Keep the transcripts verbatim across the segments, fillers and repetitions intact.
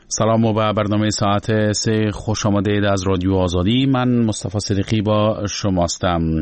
سلام و به برنامه ساعت سه خوش آمدید از رادیو آزادی. من مصطفی صدیقی با شماستم.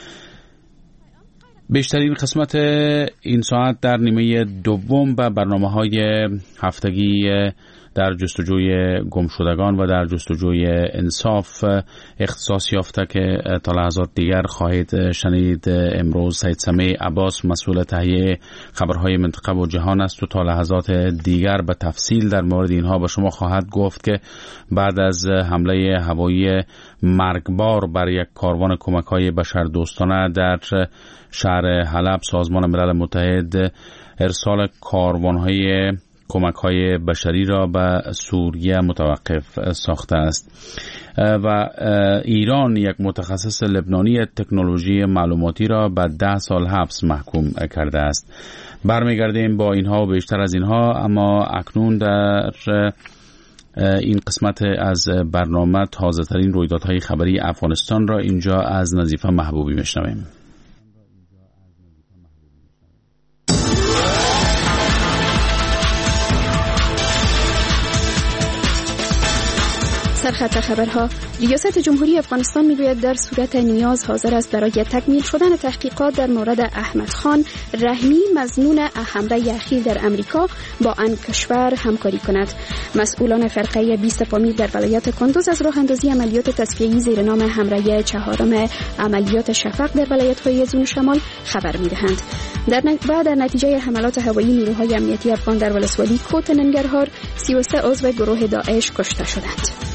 بیشترین قسمت این ساعت در نیمه دوم به برنامه‌های هفتگی در جستجوی گمشدگان و در جستجوی انصاف اختصاص یافته که تا لحظات دیگر خواهید شنید. امروز سید سمیع عباس مسئول تهیه خبرهای منطقه و جهان است و تا لحظات دیگر به تفصیل در مورد اینها به شما خواهد گفت که بعد از حمله هوایی مرگبار بر یک کاروان کمک‌های بشردوستانه در شهر حلب، سازمان ملل متحد ارسال کاروان‌های کمک‌های بشری را به سوریه متوقف ساخته است و ایران یک متخصص لبنانی تکنولوژی معلوماتی را به ده سال حبس محکوم کرده است. برمیگردیم با اینها و بیشتر از اینها، اما اکنون در این قسمت از برنامه تازه ترین رویدادهای خبری افغانستان را اینجا از نظیفه محبوبی میشنویم. سرخط خبرها. ریاست جمهوری افغانستان میگوید در صورت نیاز حاضر است برای تکمیل شدن تحقیقات در مورد احمد خان رحمی مظنون حمله اخیر در امریکا با آن کشور همکاری کند. مسئولان فرقه بیست پامیر در ولایت کندوز از راه اندازی عملیات تصفیه‌ای زیر نام حمله چهارم عملیات شفق در ولایت‌های زون شمال خبر می‌دهند. در بعد در نتیجه حملات هوایی نیروهای امنیتی افغان در ولسوالی کوت ننگرهار سی و سه عضو گروه داعش کشته شدند.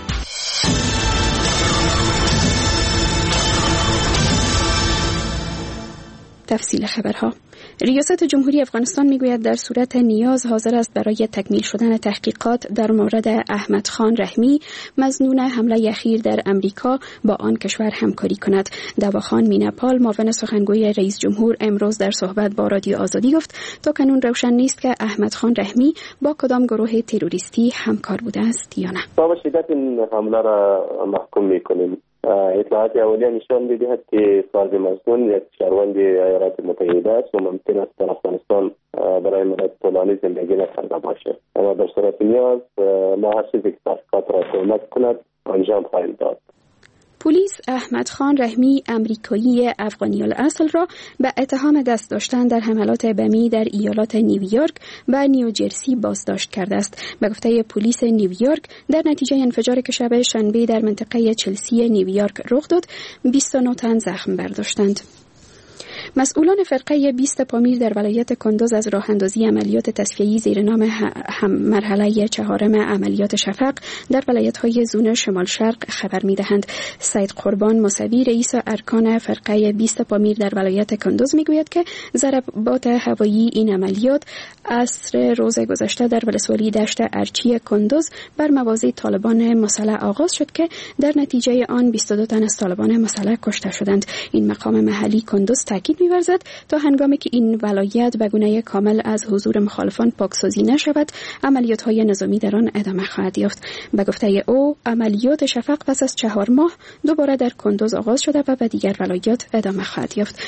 تفصیل خبرها. ریاست جمهوری افغانستان میگوید در صورت نیاز حاضر است برای تکمیل شدن تحقیقات در مورد احمد خان رحمی مظنون حمله اخیر در امریکا با آن کشور همکاری کند. دواخان میناپال معاون سخنگوی رئیس جمهور امروز در صحبت با رادیو آزادی گفت تا کنون روشن نیست که احمد خان رحمی با کدام گروه تروریستی همکار بوده است یا نه. با شدت این حمله را محکوم میکنیم. اطلاعات اولیه نشان می‌دهد که فرد مظنون یک شهروند ایالات متحده است و ممکن است در افغانستان برای مدت طولانی زندگی نکرده باشد، اما در صورت نیاز ما هر چیزی که تحقیقات را کمک کند انجام خواهیم داد. پلیس احمد خان رحمی امریکایی افغانی الاصل را به اتهام دست داشتن در حملات بمی در ایالات نیویورک و نیوجرسی بازداشت کرده است. به گفته پلیس نیویورک در نتیجه انفجاری که شب شنبه در منطقه چلسی نیویورک رخ داد بیست و نه تن زخم برداشتند. مسئولان فرقه بیست پامیر در ولایت کندوز از راه اندازی عملیات تصفیه‌ای زیر نام مرحله چهارم عملیات شفق در ولایت‌های زون شمال شرق خبر می‌دهند. سید قربان موسوی رئیس ارکان فرقه بیست پامیر در ولایت کندوز می‌گوید که ضربات هوایی این عملیات عصر روز گذشته در ولسوالی دشت ارچی کندوز بر مواضع طالبان مسلح آغاز شد که در نتیجه آن بیست و دو تن از طالبان مسلح کشته شدند. این مقام محلی کندوز تاکید می‌ورزد تا هنگامی که این ولایت به گونه کامل از حضور مخالفان پاکسازی نشود عملیات‌های نظامی در آن ادامه خواهد یافت. به گفته او عملیات شفق پس از چهار ماه دوباره در کندوز آغاز شده و به دیگر ولایات ادامه خواهد یافت.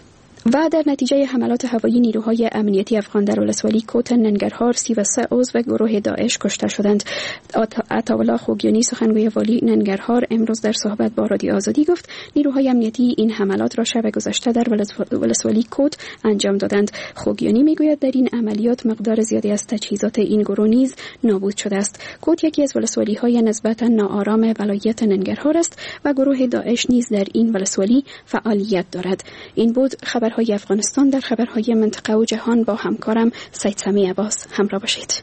و در نتیجه حملات هوایی نیروهای امنیتی افغان در ولسوالی کوت ننگرهار سی و سه عضو گروه داعش کشته شدند. عطاالله خوگیانی سخنگوی والی ننگرهار امروز در صحبت با رادیو آزادی گفت نیروهای امنیتی این حملات را شب گذشته در ولسوالی کوت انجام دادند. خوگیانی میگوید در این عملیات مقدار زیادی از تجهیزات این گروه نیز نابود شده است. کوت یکی از ولسوالی های نسبتا ناآرام ولایت ننگرهار است و گروه داعش نیز در این ولسوالی فعالیت دارد. این بود خبر های افغانستان. در خبرهای منطقه و جهان با همکارم سید سمیع عباس همراه باشید.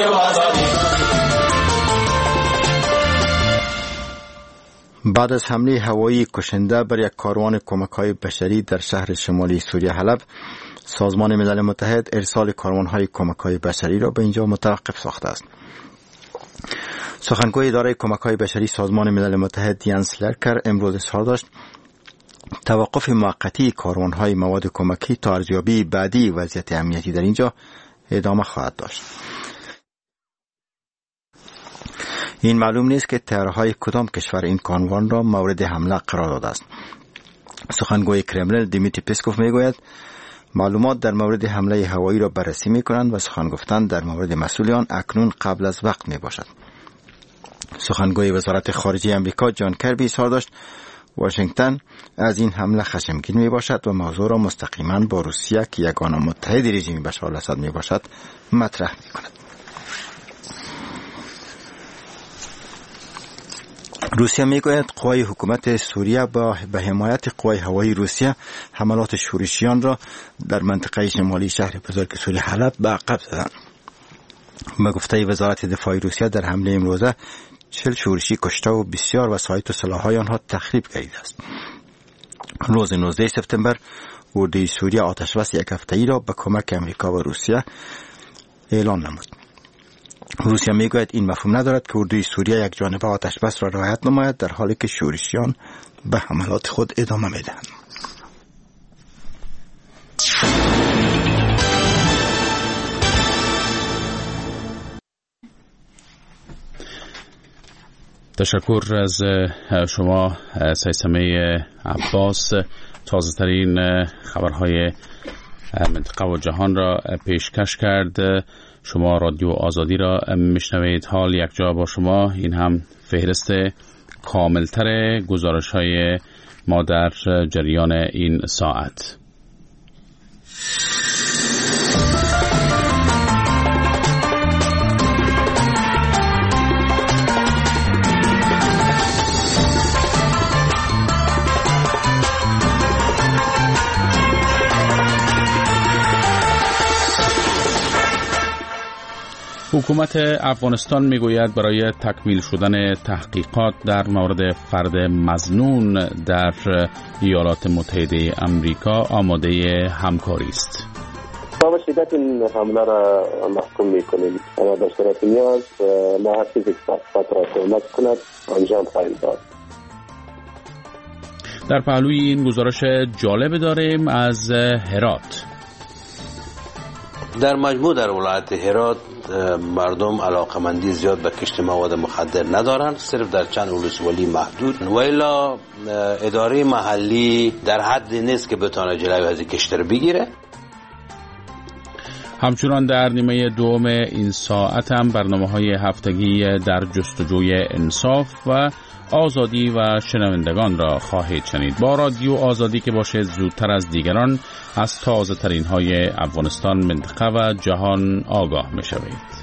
بعد از حمله هوایی کشنده بر یک کاروان کمک‌های بشری در شهر شمالی سوریه حلب، سازمان ملل متحد ارسال کاروان‌های کمک‌های بشری را به اینجا متوقف ساخته است. سخنگوی اداره کمک‌های بشری سازمان ملل متحد یانس لرکر امروز اظهار داشت توقف موقتی کاروان‌های مواد کمکی تا ارزیابی بعدی وضعیت امنیتی در اینجا ادامه خواهد داشت. این معلوم نیست که طیاره‌های کدام کشور این کاروان را مورد حمله قرار داده است. سخنگوی کرملین دیمیتری پسکوف میگوید معلومات در مورد حمله هوایی را بررسی می کنند و سخن گفتن در مورد مسئولیان اکنون قبل از وقت می باشد. سخنگوی وزارت خارجه امریکا جان کربی اظهار داشت واشنگتن از این حمله خشمگین می باشد و موضوع را مستقیما با روسیه که یگانه متحد رژیم بشار الاسد می باشد مطرح می کند. روسیه میگوید قوای حکومت سوریه با به حمایت قوای هوایی روسیه حملات شورشیان را در منطقه شمالی شهر بزرگ سوریه حلب به عقب زدند. به گفته وزارت دفاع روسیه در حمله امروزه چهل شورشی کشته و بسیار وسایط و سلاح‌های آنها تخریب گردیده است. روز نوزدهم سپتامبر اردوی سوریه آتشبس یک هفته‌ای را به کمک امریکا و روسیه اعلان نمود. روسیه میگوید این مفهوم ندارد که اردوی سوریه یک جانبه آتشبس را رعایت نماید در حالی که شورشیان به حملات خود ادامه میدهند. تشکر از شما سیسمه عباس. تازه ترین خبرهای منطقه و جهان را پیشکش کرد. شما رادیو آزادی را میشنوید. حال یک جا با شما این هم فهرست کاملتر گزارش های ما در جریان این ساعت. حکومت افغانستان میگوید برای تکمیل شدن تحقیقات در مورد فرد مظنون در ایالات متحده آمریکا آماده همکاری است. ما به شدت این حمله را محکوم میکنیم و به صورت نیاز ما هر چیزی که تحقیقات را کمک کند انجام خواهیم داد. در پهلوی این گزارش جالب داریم از هرات. در مجموع در ولایت هرات مردم علاقمندی زیاد به کشت مواد مخدر ندارند، صرف در چند ولسوالی محدود. و الا اداره محلی در حد نیست که بتونه جلوی از کشت رو بگیره. همچنان در نیمه دوم این ساعت هم برنامه‌های هفتگی در جستجوی انصاف و آزادی و شنوندگان را خواهید شنید. با رادیو آزادی که باشه زودتر از دیگران از تازه ترین های افغانستان، منطقه و جهان آگاه می شوید.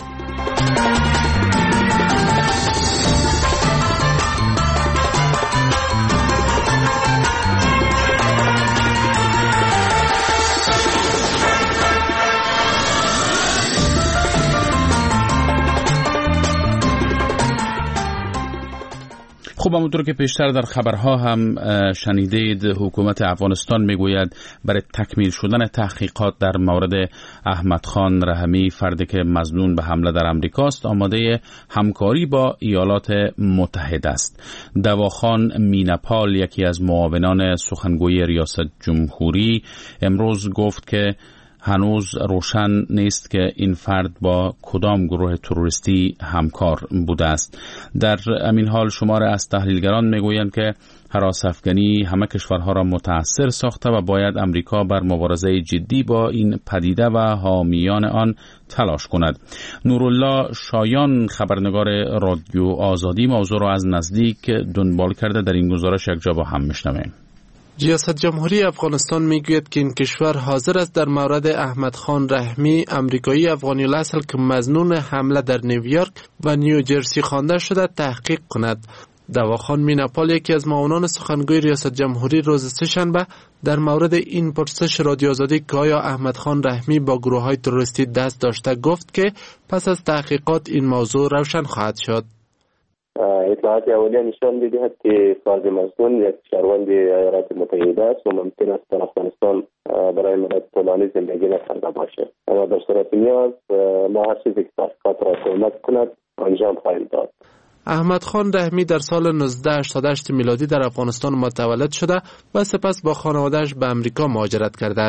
خب همونطور که پیشتر در خبرها هم شنیدید، حکومت افغانستان میگوید برای تکمیل شدن تحقیقات در مورد احمد خان رحمی، فردی که مظنون به حمله در امریکاست، آماده همکاری با ایالات متحده است. دواخان مینپال، یکی از معاونان سخنگوی ریاست جمهوری، امروز گفت که هنوز روشن نیست که این فرد با کدام گروه تروریستی همکار بوده است. در همین حال شمار از تحلیلگران میگویند که هراس افغانی همه کشورها را متاثر ساخته و باید امریکا بر مبارزه جدی با این پدیده و حامیان آن تلاش کند. نورالله شایان، خبرنگار رادیو آزادی، موضوع را از نزدیک دنبال کرده. در این گزارش یک جا با هم میشنویم. ریاست جمهوری افغانستان میگوید که این کشور حاضر است در مورد احمد خان رحمی، امریکایی افغانی الاصل که مظنون حمله در نیویورک و نیوجرسی خوانده شده، تحقیق کند. دواخان مینپال، یکی از معاونان سخنگوی ریاست جمهوری، روز سه‌شنبه در مورد این پرسش رادیو آزادی که آیا احمد خان رحمی با گروه‌های تروریستی دست داشته، گفت که پس از تحقیقات این موضوع روشن خواهد شد. اطلاعات اولیه نشان می‌دهد که فرد مظنون یک شهروند ایالات متحده است و ممکن است در افغانستان برای مدت طولانی زندگی نکرده باشد. اما در صورت نیاز ما هر چیزی که تحقیقات را کمک کند انجام خواهیم داد. احمد خان رحمی در سال نوزده هشتاد و هشت میلادی در افغانستان متولد شده و سپس با خانواده‌اش به امریکا مهاجرت کرده است.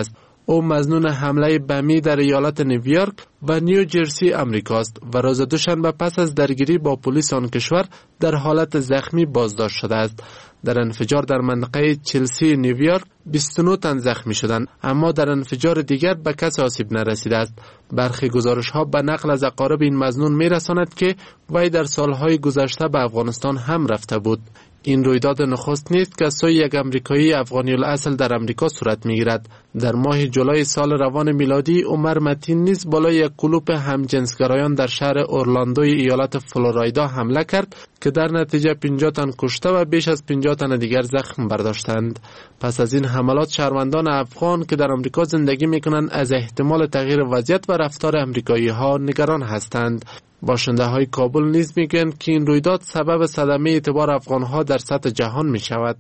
او مظنون حمله بمی در ایالت نیویورک و نیوجرسی امریکاست و روز دوشنبه پس از درگیری با پلیس آن کشور در حالت زخمی بازداشت شده است. در انفجار در منطقه چلسی نیویورک بیست و نه تن زخمی شدند، اما در انفجار دیگر به کسی آسیب نرسیده است. برخی گزارش ها به نقل از اقارب این مظنون می رساند که وی در سالهای گذشته به افغانستان هم رفته بود. این رویداد نخست نیست که از سوی یک امریکایی افغانی الاصل در امریکا صورت میگیرد. در ماه جولای سال روان میلادی عمر متین نیز بالای یک کلوپ همجنسگرایان در شهر اورلاندوی ایالت فلوریدا حمله کرد که در نتیجه پنجاه تن کشته و بیش از پنجاه تن دیگر زخم برداشتند. پس از این حملات شهروندان افغان که در امریکا زندگی میکنند از احتمال تغییر وضعیت و رفتار امریکایی ها نگران هستند. باشنده های کابل نیز میگویند که این رویداد سبب صدمه اعتبار افغان ها در سطح جهان می شود.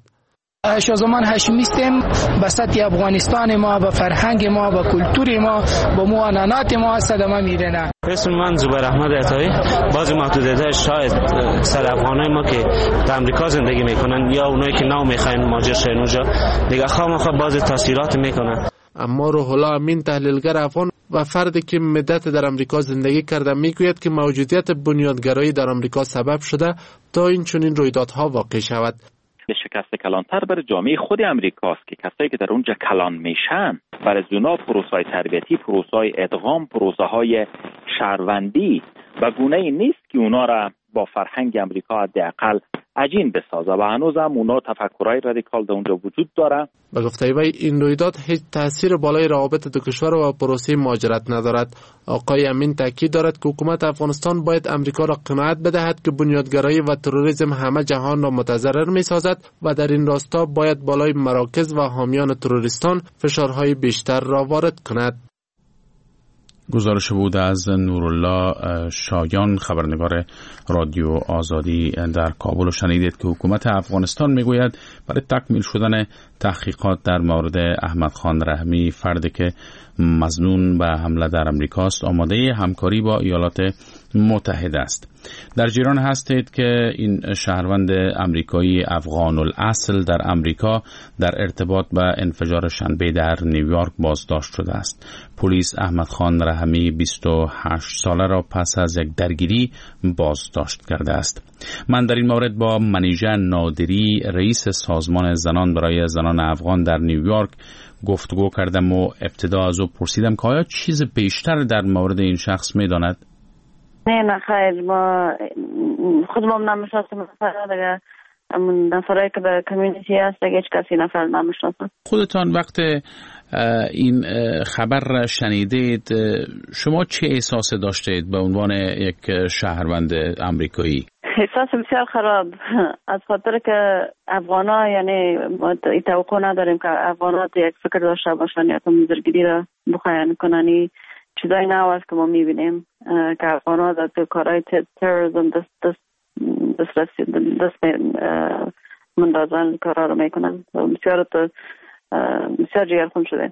شازمان هاشمی هستیم. به سطح افغانستان ما، به فرهنگ ما، به کلتور ما، به معانات ما صدمه میرنه. اسم من زبیر احمد عطایی. بعضی محدودیت‌ها شاید سر افغانای ما که در امریکا زندگی میکنن یا اونایی که نو میخواین مهاجر شن اونجا دیگه خامخا بعضی تاثیرات میکنن. اما روح الله امین تحلیلگر افغان و فردی که مدت در امریکا زندگی کرده میگوید که موجودیت بنیادگرایی در امریکا سبب شده تا این چنین رویدادها واقع شود. شکست کلانتر برای جامعه خود امریکاست که کسایی که در اونجا کلان میشن برای اونا پروسه‌های تربیتی، پروسه‌های ادغام، پروسه‌های شهروندی و گونه‌ای نیست که اونا را با فرهنگ امریکا حداقل عجین بسازه و هنوز هم اونا تفکرهای رادیکال در اونجا وجود داره. به گفته وی این رویداد هیچ تاثیر بالای روابط دو کشور و پروسه مهاجرت ندارد. آقای امین تاکید دارد که حکومت افغانستان باید امریکا را قناعت بدهد که بنیادگرایی و تروریسم همه جهان را متضرر می‌سازد و در این راستا باید بالای مراکز و حامیان تروریستان فشارهای بیشتر را وارد کند. گزارش بود از نورالله شایان، خبرنگار رادیو آزادی در کابل. شنیدید که حکومت افغانستان میگوید برای تکمیل شدن تحقیقات در مورد احمد خان رحمی، فردی که مظنون به حمله در امریکاست، آماده همکاری با ایالات متحده است. در جریان هستید که این شهروند امریکایی افغان الاصل در امریکا در ارتباط با انفجار شنبه در نیویورک بازداشت شده است. پلیس احمد خان رحمی بیست و هشت ساله را پس از یک درگیری بازداشت کرده است. من در این مورد با منیژه نادری، رئیس سازمان زنان برای زنان افغان در نیویورک گفتگو کردم و ابتدا از او پرسیدم که آیا چیز بیشتر در مورد این شخص می‌داند؟ نه نه خیر، ما خودمون نمی‌شناسیم نفر دیگه، نفرایی که در کمیونیتی هست دیگه هیچ کسی نفر نمی‌شناسم. خودتان وقت این خبر شنیدید شما چه احساسی داشتید به عنوان یک شهروند امریکایی؟ احساس بسیار خراب، از خاطر که افغانا یعنی ما توقع نداریم که افغانا یک فکر داشته باشن یا تمیزگیری را بخواین کنن. چیزایی نو است که ما میبینیم که افغانا در تو کارهای تروریسم دست دست دست دست مندازن کارا رو میکنن. بسیار بسیار جیرخون شده.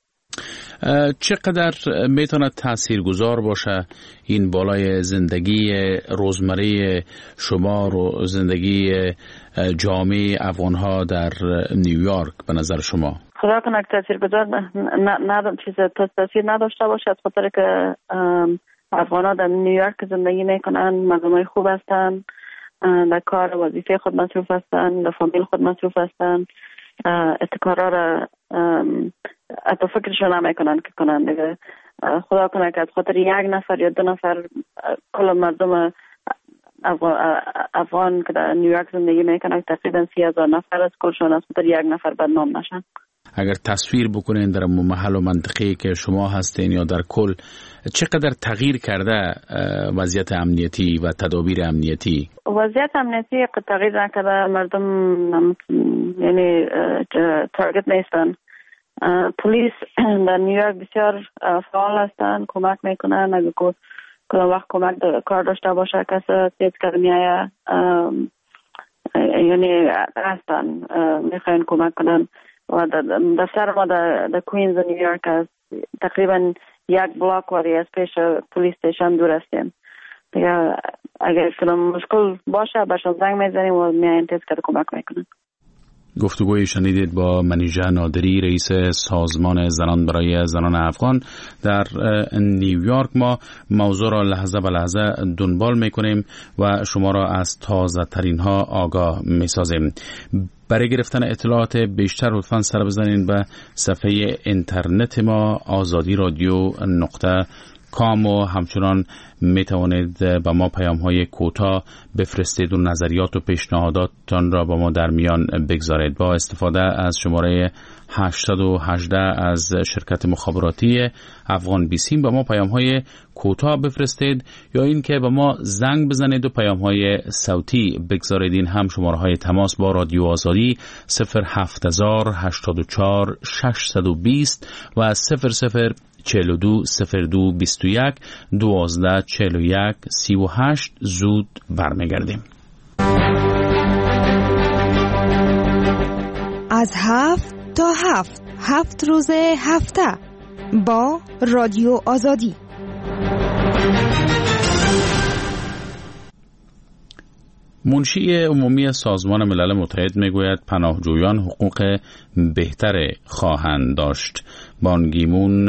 چقدر میتونه تاثیرگذار باشه این بالای زندگی روزمره شما و زندگی جامعه افغانها در نیویورک به نظر شما؟ خدا کنه که تاثیرگذار نداشته چیز تاثیر نداشته باشه، از خاطر که افغانها در نیویورک زندگی میکنن، مردمای خوب هستن، در کار وظیفه خود مصروف هستن، در فامیل خود مصروف هستن، اتکارا را حتی فکرشو نمیکنن که کنن دیگه. خدا کنه که از خاطر یک نفر یا دو نفر کل مردم افغان که در نیویورک زندگی میکنن تقریبا سی هزار نفر از کلشون از خاطر یک نفر بدنام نشن. اگر تصویر بکنین در محل و منطقه‌ای که شما هستین یا در کل چقدر تغییر کرده وضعیت امنیتی و تدابیر امنیتی؟ وضعیت امنیتی تغییر نکرده، مردم یعنی تارگت نیستن. پلیس در نیویورک بسیار فعال هستن، کمک میکنن. اگر کدام وقت کمک کار داشته باشه کسی تیز کرد میایه، یعنی هستن میخواین کمک کنن. و دفتر ما در, در کوینز نیویورک است، تقریبا یک بلاک واری از پیش پلیس استیشن دور هستیم دیگه. اگر کدام مشکل باشه بهشون زنگ میزنیم و میاین تیز کرد کمک میکنن. گفتگوی شنیدید با منیژه نادری، رئیس سازمان زنان برای زنان افغان در نیویورک. ما موضوع را لحظه به لحظه دنبال میکنیم و شما را از تازه ترین ها آگاه میسازیم. برای گرفتن اطلاعات بیشتر لطفاً سر بزنید به صفحه اینترنت ما آزادی رادیو نقطه کام و همچنان می توانید به ما پیام های کوتاه بفرستید و نظریات و پیشنهاداتتان را با ما در میان بگذارید. با استفاده از شماره هشت یک هشت از شرکت مخابراتی افغان بیسیم با ما پیام های کوتاه بفرستید یا این که با ما زنگ بزنید و پیام های صوتی بگذارید. این هم شماره های تماس با رادیو آزادی صفر هفت هزار هشتاد و چهار ششصد و بیست و صفر صفر چهل و دو صفر دو بیست و یک دوازده چهل و یک سی و هشت. زود برمیگردیم. از هفت تا هفت هفت روز هفته با رادیو آزادی. منشی عمومی سازمان ملل متحد میگوید پناهجویان حقوق بهتر خواهند داشت. بان کی مون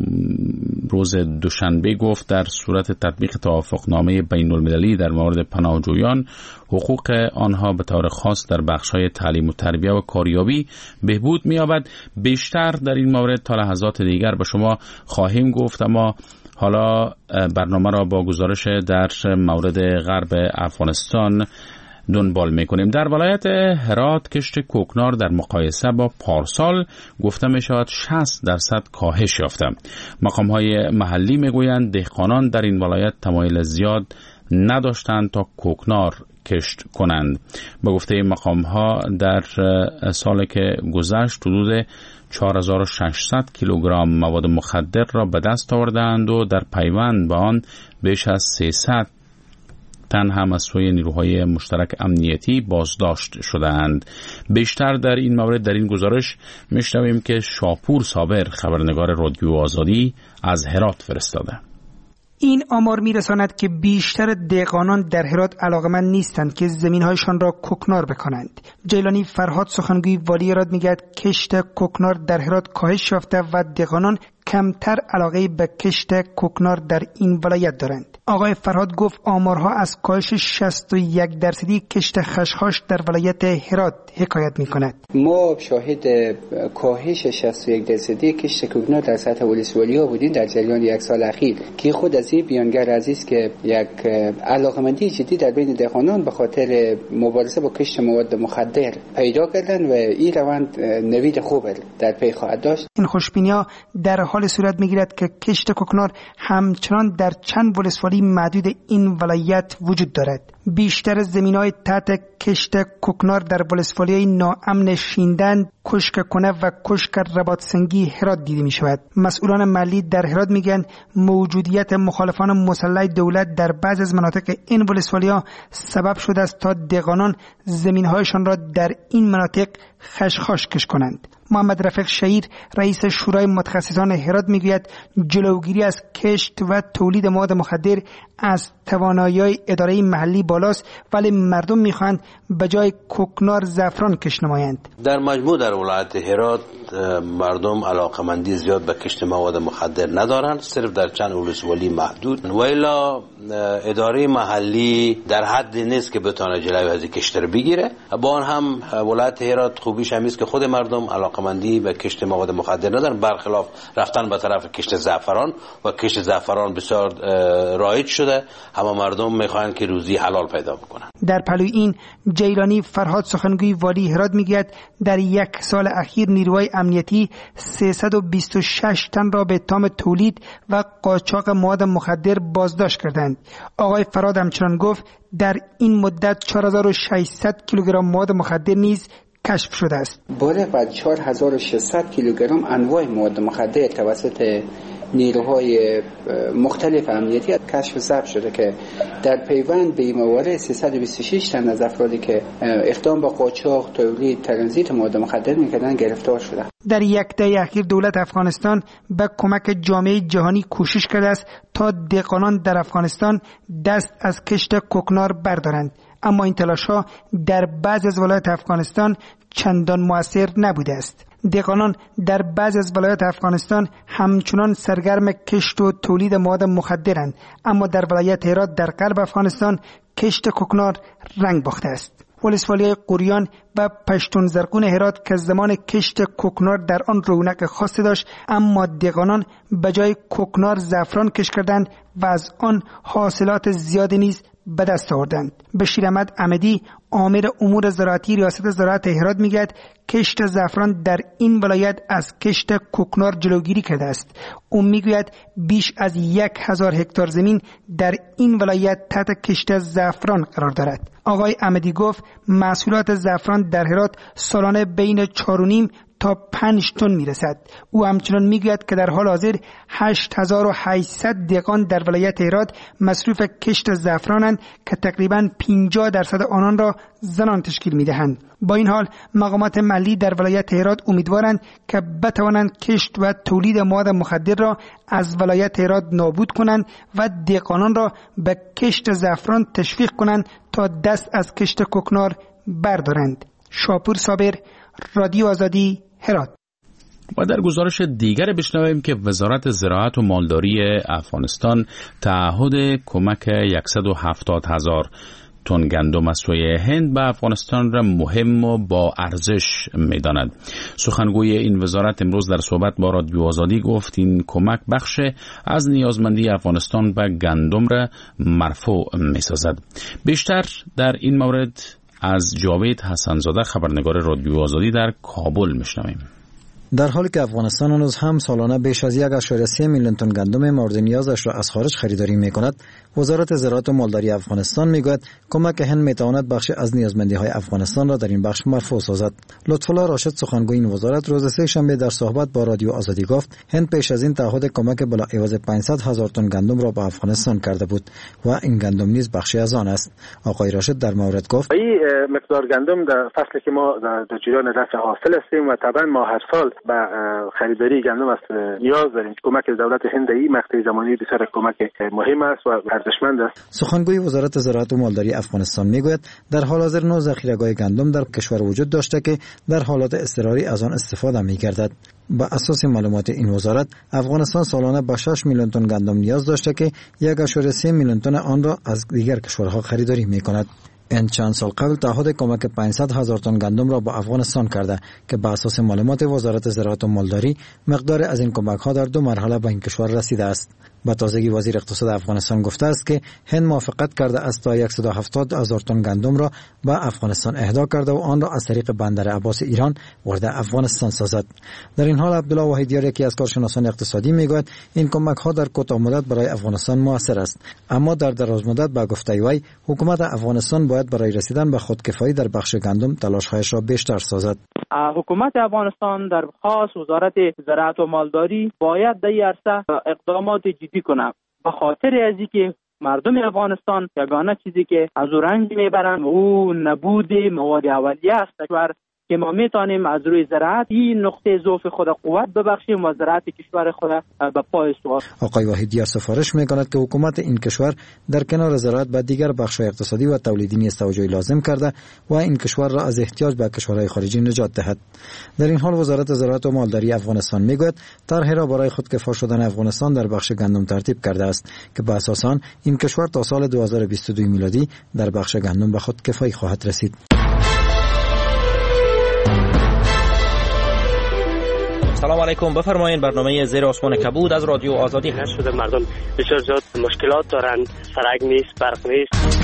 روز دوشنبه گفت در صورت تطبیق توافقنامه بین المللی در مورد پناهجویان حقوق آنها به طور خاص در بخش‌های تعلیم و تربیت و کاریابی بهبود می‌یابد. بیشتر در این مورد تا لحظات دیگر به شما خواهیم گفت، اما حالا برنامه را با گزارش در مورد غرب افغانستان دنبال میکنیم. در ولایت هرات کشت کوکنار در مقایسه با پارسال گفته می شود شصت درصد کاهش یافته. مقام های محلی میگویند دهقانان در این ولایت تمایل زیاد نداشتند تا کوکنار کشت کنند. به گفته مقام ها در سال که گذشت حدود چهار هزار و ششصد کیلوگرم مواد مخدر را به دست آوردند و در پیوند به آن بیش از سیصد تن هم از سوی نیروهای مشترک امنیتی بازداشت شدند. بیشتر در این مورد در این گزارش میشنویم که شاپور صابر خبرنگار رادیو آزادی از هرات فرستاده. این آمار میرساند که بیشتر دهقانان در هرات علاقمند نیستند که زمین‌هایشان را کوکنار بکنند. جیلانی فرهاد سخنگوی والی هرات میگوید کشت کوکنار در هرات کاهش یافته و دهقانان کمتر علاقه به کشت کوکنار در این ولایت دارند. آقای فرهاد گفت آمارها از کاهش شصت و یک درصدی کشت خشخاش در ولایت هرات حکایت می‌کند. ما شاهد کاهش شصت و یک درصدی کشت کوکنار در سطح ولسوالی‌ها بودیم در جریان یک سال اخیر که خود از این بیانگر عزیز که یک علاقمندی جدی در بین دهقانان به خاطر مبارزه با کشت مواد مخدر پیدا کردن و این روند نوید خوب در پی خواهد داشت. این خوشبینی‌ها در حال صورت می‌گیرد که کشت کوکنار همچنان در چند ولسوالی محدود این ولایت وجود دارد. بیشتر زمین‌های تحت کشت کوکنار در ولسوالی ناامن شیندن، کشک کنه و کشک رباطسنگی هرات دیده می شود. مسئولان محلی در هرات میگن موجودیت مخالفان مسلح دولت در بعض از مناطق این ولسوالی‌ها سبب شده است تا دهقانان زمین‌هایشان را در این مناطق خشخاش کش کنند. محمد رفیق شهیر رئیس شورای متخصصان هرات میگوید جلوگیری از کشت و تولید مواد مخدر از توانایی اداره محلی بالاست، ولی مردم میخواهند به جای کوکنار زعفران کشت نمایند. در مجموع در ولایت هرات مردم علاقمندی زیاد به کشت مواد مخدر ندارند، صرف در چند ولسوالی محدود. و الا اداره محلی در حد نیست که بتونه جلوی از کشت رو بگیره. با آن هم ولایت هرات خوبیش هم است که خود مردم علاقمندی به کشت مواد مخدر ندارند، برخلاف رفتن به طرف کشت زعفران و کشت زعفران بسیار رایج شده. همه مردم میخواهند که روزی حلال پیدا بکنن. در پلوی این جیلانی فرهاد سخنگوی والی هرات میگوید در یک سال اخیر نیروهای امنیتی سیصد و بیست و شش تن را به اتهام تولید و قاچاق مواد مخدر بازداشت کردند. آقای فرهاد همچنان گفت در این مدت چهار هزار و ششصد کیلوگرم مواد مخدر نیز کشف شده است. بالغ بر چهار هزار و ششصد کیلوگرم انواع مواد مخدر توسط نیروهای مختلف امنیتی کشف و ضبط شده که در پیوند به این موارد سیصد و بیست و شش تن از افرادی که اقدام به قاچاق، تولید، ترانزیت مواد مخدر می‌کردن گرفتار شده. در یک دهه اخیر دولت افغانستان به کمک جامعه جهانی کوشش کرده است تا دهقانان در افغانستان دست از کشت کوکنار بردارند، اما این تلاش‌ها در بعضی از ولایات افغانستان چندان مؤثر نبوده است. دهقانان در بعضی از ولایات افغانستان همچنان سرگرم کشت و تولید مواد مخدرند، اما در ولایت هرات در غرب افغانستان کشت کوکنار رنگ باخته است. ولسوالی قوریان و پشتون زرقون هرات که زمان کشت کوکنار در آن رونق خاصی داشت، اما دهقانان به جای کوکنار زعفران کشت کردند و از آن حاصلات زیادی نیز به دست آوردند. بشیر احمد احمدی آمر امور زراعتی ریاست زراعت هرات میگوید کشت زعفران در این ولایت از کشت کوکنار جلوگیری کرده است. او میگوید بیش از یک هزار هکتار زمین در این ولایت تحت کشت زعفران قرار دارد. آقای احمدی گفت محصولات زعفران در هرات سالانه بین چهار و نیم تا پنج تن میرسد. او همچنان میگوید که در حال حاضر هشت هزار و هشتصد دهقان در ولایت هرات مصروف کشت زعفرانند که تقریباً پنجاه درصد آنان را زنان تشکیل میدهند. با این حال مقامات محلی در ولایت هرات امیدوارند که بتوانند کشت و تولید مواد مخدر را از ولایت هرات نابود کنند و دهقانان را به کشت زعفران تشویق کنند تا دست از کشت کوکنار بردارند. شاپور صابر، رادیو آزادی، هرات. و در گزارش دیگر بشنویم که وزارت زراعت و مالداری افغانستان تعهد کمک صد و هفتاد هزار تن گندم از سوی هند به افغانستان را مهم و با ارزش می‌داند. سخنگوی این وزارت امروز در صحبت با رادیو آزادی گفت این کمک بخش از نیازمندی افغانستان به گندم را مرفوع می‌سازد. بیشتر در این مورد از جاوید حسنزاده خبرنگار رادیو آزادی در کابل میشنویم. در حالی که افغانستان هنوز هم سالانه بیش از یک ممیز سه میلیون تن گندم مورد نیازش را از خارج خریداری می‌کند، وزارت زراعت و مالداری افغانستان میگوید کمک هند میتواند بخش از نیازمندی‌های افغانستان را در این بخش مرفوع سازد. لطف‌الله راشد سخنگوی این وزارت روز سه شنبه در صحبت با رادیو آزادی گفت هند پیش از این تعهد کمک بلاعوض پانصد هزار تن گندم را به افغانستان کرده بود و این گندم نیز بخشی از آن است. آقای راشد در مورد گفت این مقدار گندم در فصلی که ما در جریان رفع حاصل هستیم و طبعا ما هر سال به خریداری گندم است نیاز داریم. کمک دولت هند این مقطع زمانی بسیار کمک مهم است و ارزشمند است. سخنگوی وزارت زراعت و مالداری افغانستان میگوید در حال حاضر نو ذخیره‌گاه گندم در کشور وجود داشته که در حالات اضطراری از آن استفاده می‌گردد. با اساس معلومات این وزارت افغانستان سالانه به شش میلیون تن گندم نیاز داشته که یک ممیز سه میلیون تن آن را از دیگر کشورها خریداری می‌کند. این چند سال قبل تعهد کمک پانصد هزار تن گندم را با افغانستان کرده که به اساس معلومات وزارت زراعت و مالداری مقدار از این کمک ها در دو مرحله به این کشور رسیده است. با تازگی وزیر اقتصاد افغانستان گفته است که هند موافقت کرده است تا صد و هفتاد هزار تن گندم را به افغانستان اهدا کرده و آن را از طریق بندر عباس ایران وارد افغانستان سازد. در این حال عبدالله وحیدیار یکی از کارشناسان اقتصادی میگوید این کمک ها در کوتاه مدت برای افغانستان موثر است، اما در دراز مدت به گفته وی حکومت افغانستان باید برای رسیدن به خودکفایی در بخش گندم تلاش‌هایش را بیشتر سازد. حکومت افغانستان در خاص وزارت زراعت و مالداری باید در این عرصه اقدامات جدی کنه، به خاطر از اینکه مردم افغانستان یگانه چیزی که از او رنج میبرن او نبود مواد اولیه است که ما میتونیم از روی زراعت این نقطه ضعف خود قوت ببخشیم و زراعت کشور خود به پای سوار. آقای وحیدیار سفارش میکند که حکومت این کشور در کنار زراعت به دیگر بخش‌های اقتصادی و تولیدی نیز توجهی لازم کرده و این کشور را از احتیاج به کشورهای خارجی نجات دهد. در این حال وزارت زراعت و مالداری افغانستان میگوید طرحی را برای خودکفا شدن افغانستان در بخش گندم ترتیب کرده است که به اساس آن این کشور تا سال دو هزار و بیست و دو میلادی در بخش گندم به خودکفایی خواهد رسید. سلام علیکم، بفرمایید. برنامه زیر آسمان کبود از رادیو آزادی هست. شده مردم بسیار زیاد مشکلات دارن، سرک نیست، برق نیست.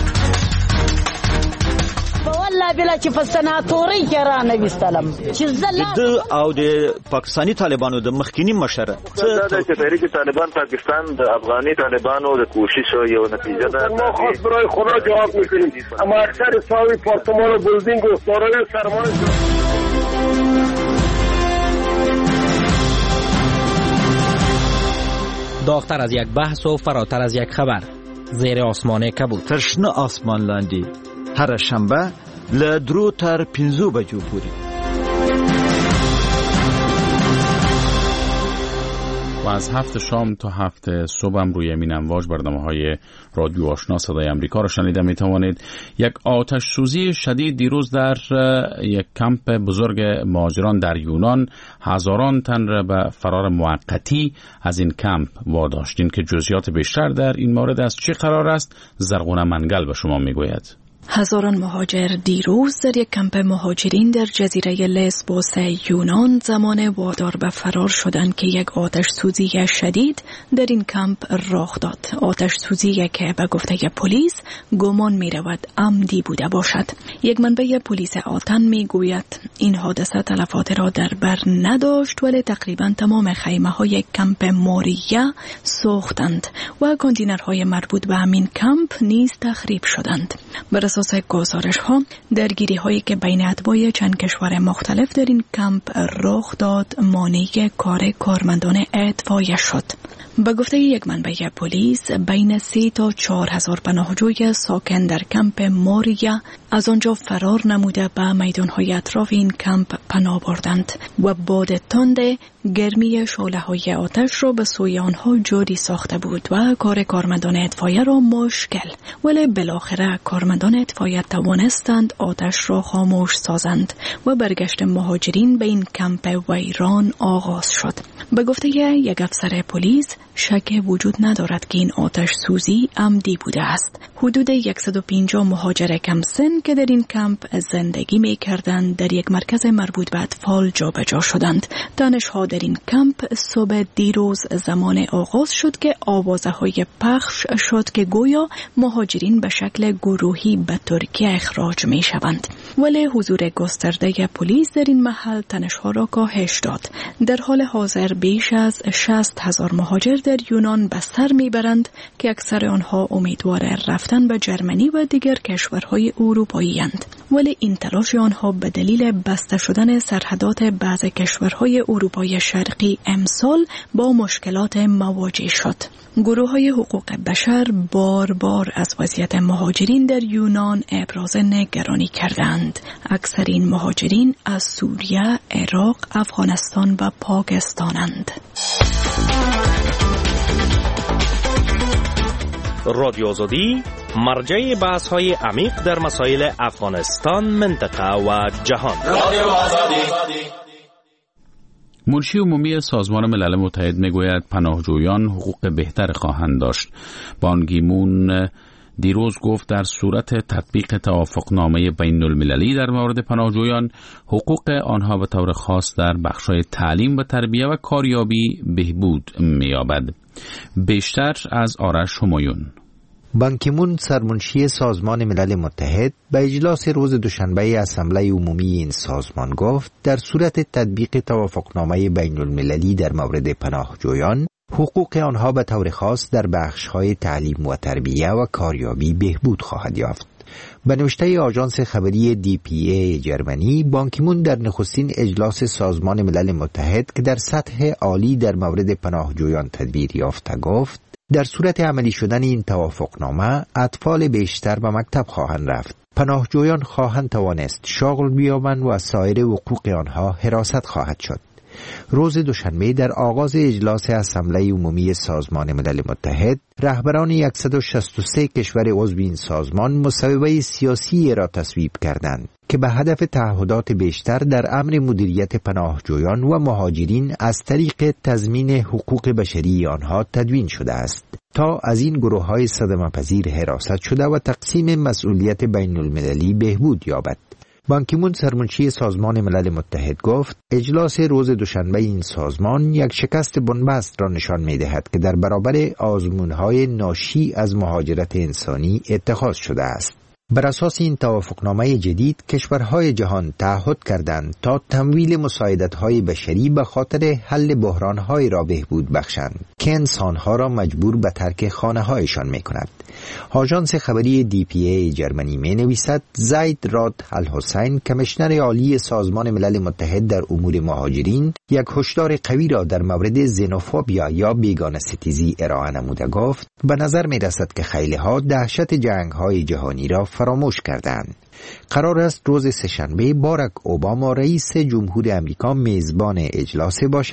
والله بلا چې په سناتوري کې را نوستلم چې زله د او د پاکستانی طالبانو د مخکینی مشر څه د تحریک طالبان پاکستان د افغاني طالبانو د کوشش یو نتیجه ده. ما خاص برای خدا جواب میکنیم، اما اکثر ساوی پارتمان و بلدینگ و سارای سرمایه داغتر از یک بحث و فراتر از یک خبر. زیر آسمان کبود. ترشنه آسمان لاندی هر شنبه له درو تر پنځو بجو پورې. و از هفت شام تا هفت صبح روی امین امواج برنامه‌های رادیو آشنا صدای آمریکا را شنیده می توانید. یک آتش سوزی شدید دیروز در یک کمپ بزرگ مهاجران در یونان هزاران تن را به فرار موقتی از این کمپ واداشتین که جزئیات بیشتر در این مورد از چه قرار است زرغونه منگل به شما میگوید. هزاران مهاجر دیروز در یک کمپ مهاجرین در جزیره لسبوس یونان زمان وادار به فرار شدند که یک آتش سوزی شدید در این کمپ رخ داد. آتش سوزی که به گفته پلیس گمان می رود عمدی بوده باشد. یک منبع پلیس آتن می گوید این حادثه تلفات را در بر نداشت، ولی تقریبا تمام خیمه های کمپ موریا سوختند و کانتینرهای مربوط به همین کمپ نیز تخریب شدند. بر اساس گزارش ها درگیری هایی که بین اتباع چند کشور مختلف در این کمپ رخ داد مانع کار کارمندان اطفایه شد. به گفته یک منبع پلیس بین سی تا چهار هزار پناهجوی ساکن در کمپ موریا از آنجا فرار نموده به میدانهای اطراف این کمپ پناه بردند و باد تند گرمی شعله های آتش را به سوی آنها جاری ساخته بود و کار کارمندان اطفایه را مشکل، ولی بالاخره کارمندان اطفایه توانستند آتش را خاموش سازند و برگشت مهاجرین به این کمپ ویران آغاز شد. به گفته یک افسر پلیس شک وجود ندارد که این آتش سوزی عمدی بوده است. حدود صد و پنجاه مهاجر کم سن که در این کمپ زندگی می کردند در یک مرکز مربوط به اطفال جابجا شدند. دانش‌ها در این کمپ صبح دیروز زمان آغاز شد که آوازه های پخش شد که گویا مهاجرین به شکل گروهی به ترکیه اخراج می شوند، ولی حضور گسترده پلیس در این محل تنش‌ها را کاهش داد. در حال حاضر بیش از شصت هزار مهاجر در یونان به سر میبرند که اکثر آنها امیدوار رفتن به جرمنی و دیگر کشورهای اروپایی اند، ولی این تلاش آنها به دلیل بسته شدن سرحدات بعض کشورهای اروپای شرقی امسال با مشکلات مواجه شد. گروه های حقوق بشر بار بار از وضعیت مهاجرین در یونان ابراز نگرانی کردند. اکثر این مهاجرین از سوریه، عراق، افغانستان و پاکستانند. رادیو آزادی مرجع بحث های عمیق در مسائل افغانستان، منطقه و جهان. رادیو آزادی. منشی عمومی سازمان ملل متحد میگوید پناهجویان حقوق بهتر خواهند داشت. بان کی مون دیروز گفت در صورت تطبیق توافقنامه بین المللی در مورد پناهجویان حقوق آنها به طور خاص در بخش‌های تعلیم و تربیت و کاریابی بهبود می‌یابد. بیشتر از آرش همایون. بان کی مون سرمنشی سازمان ملل متحد به اجلاس روز دوشنبه اسمبله عمومی این سازمان گفت در صورت تطبیق توافقنامه بین المللی در مورد پناهجویان حقوق آنها به طور خاص در بخش‌های تعلیم و تربیت و کاریابی بهبود خواهد یافت. به نوشته آژانس خبری دی پی ای جرمنی، بان کی مون در نخستین اجلاس سازمان ملل متحد که در سطح عالی در مورد پناهجویان تدبیر یافته گفت در صورت عملی شدن این توافقنامه اطفال بیشتر به مکتب خواهند رفت. پناهجویان خواهند توانست شغل بیابند و سایر حقوق آنها حراست خواهد شد. روز دوشنبه در آغاز اجلاس اسمبله عمومی سازمان ملل متحد رهبران صد و شصت و سه کشور عضو این سازمان مصوبه سیاسی را تصویب کردند که به هدف تعهدات بیشتر در امر مدیریت پناهجویان و مهاجرین از طریق تضمین حقوق بشری آنها تدوین شده است تا از این گروه‌های صدمه‌پذیر حراست شده و تقسیم مسئولیت بین المللی بهبود یابد. بان کی مون سرمنشی سازمان ملل متحد گفت اجلاس روز دوشنبه این سازمان یک شکست بنبست را نشان می‌دهد که در برابر آزمون‌های ناشی از مهاجرت انسانی اتخاذ شده است. بر اساس این توافقنامه جدید کشورهای جهان تعهد کردند تا تمویل مساعدت‌های بشری به خاطر حل بحران‌های را بهبود بخشند که انسان‌ها را مجبور به ترک خانه‌هایشان می‌کند. آژانس خبری دی پی ای جرمنی می‌نویسد زید راد الحسین کمیشنر عالی سازمان ملل متحد در امور مهاجرین یک هشدار قوی را در مورد زنوفوبیا یا بیگانه ستیزی ارائه نموده گفت به نظر می‌رسد که خیلی‌ها دهشت جنگ‌های جهانی را فراموش کردند. قرار است روز سه‌شنبه باراک اوباما رئیس جمهور امریکا میزبان اجلاس باشد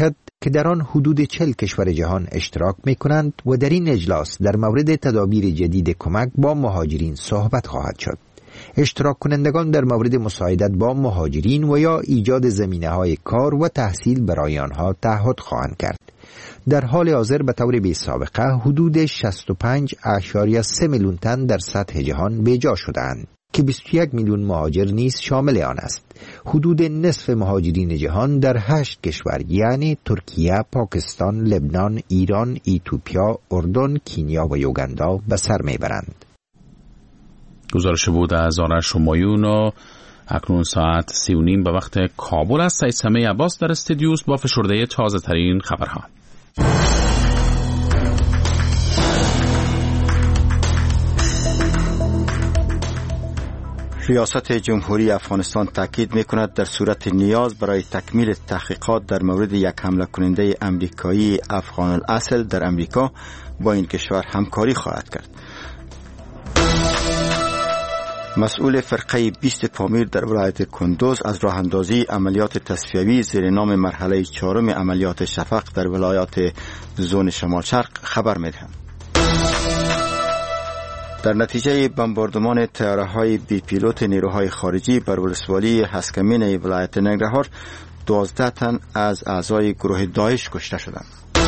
که در آن حدود چهل کشور جهان اشتراک می کنند و در این اجلاس در مورد تدابیر جدید کمک با مهاجرین صحبت خواهد شد. اشتراک کنندگان در مورد مساعدت با مهاجرین و یا ایجاد زمینه‌های کار و تحصیل برای آنها تعهد خواهند کرد. در حال حاضر به طور بی سابقه حدود شصت و پنج اشاریه سه میلیون تن در سطح جهان بیجا شده‌اند که بیست و یک میلیون مهاجر نیز شامل آن است. حدود نصف مهاجرین جهان در هشت کشور یعنی ترکیه، پاکستان، لبنان، ایران، ایتوپیا، اردن، کینیا و یوگاندا به سر میبرند. گزارش بود از آرش همایون و اکنون ساعت سی و نیم به وقت کابل است. سعید سمیع عباس در استودیوس با فشرده تازه ترین خبرها. ریاست جمهوری افغانستان تاکید می‌کند در صورت نیاز برای تکمیل تحقیقات در مورد یک حمله کننده امریکایی افغان الاصل در امریکا با این کشور همکاری خواهد کرد. مسئول فرقه بیست پامیر در ولایت کندوز از راه اندازی عملیات تصفیوی زیر نام مرحله چهارم عملیات شفق در ولایات زون شمال شرق خبر می‌دهند. در نتیجه بمباردمان طیاره‌های بی پیلوت نیروهای خارجی بر ولسوالی هسکمین ولایت ننگرهار دوازده تن از اعضای گروه داعش کشته شدند.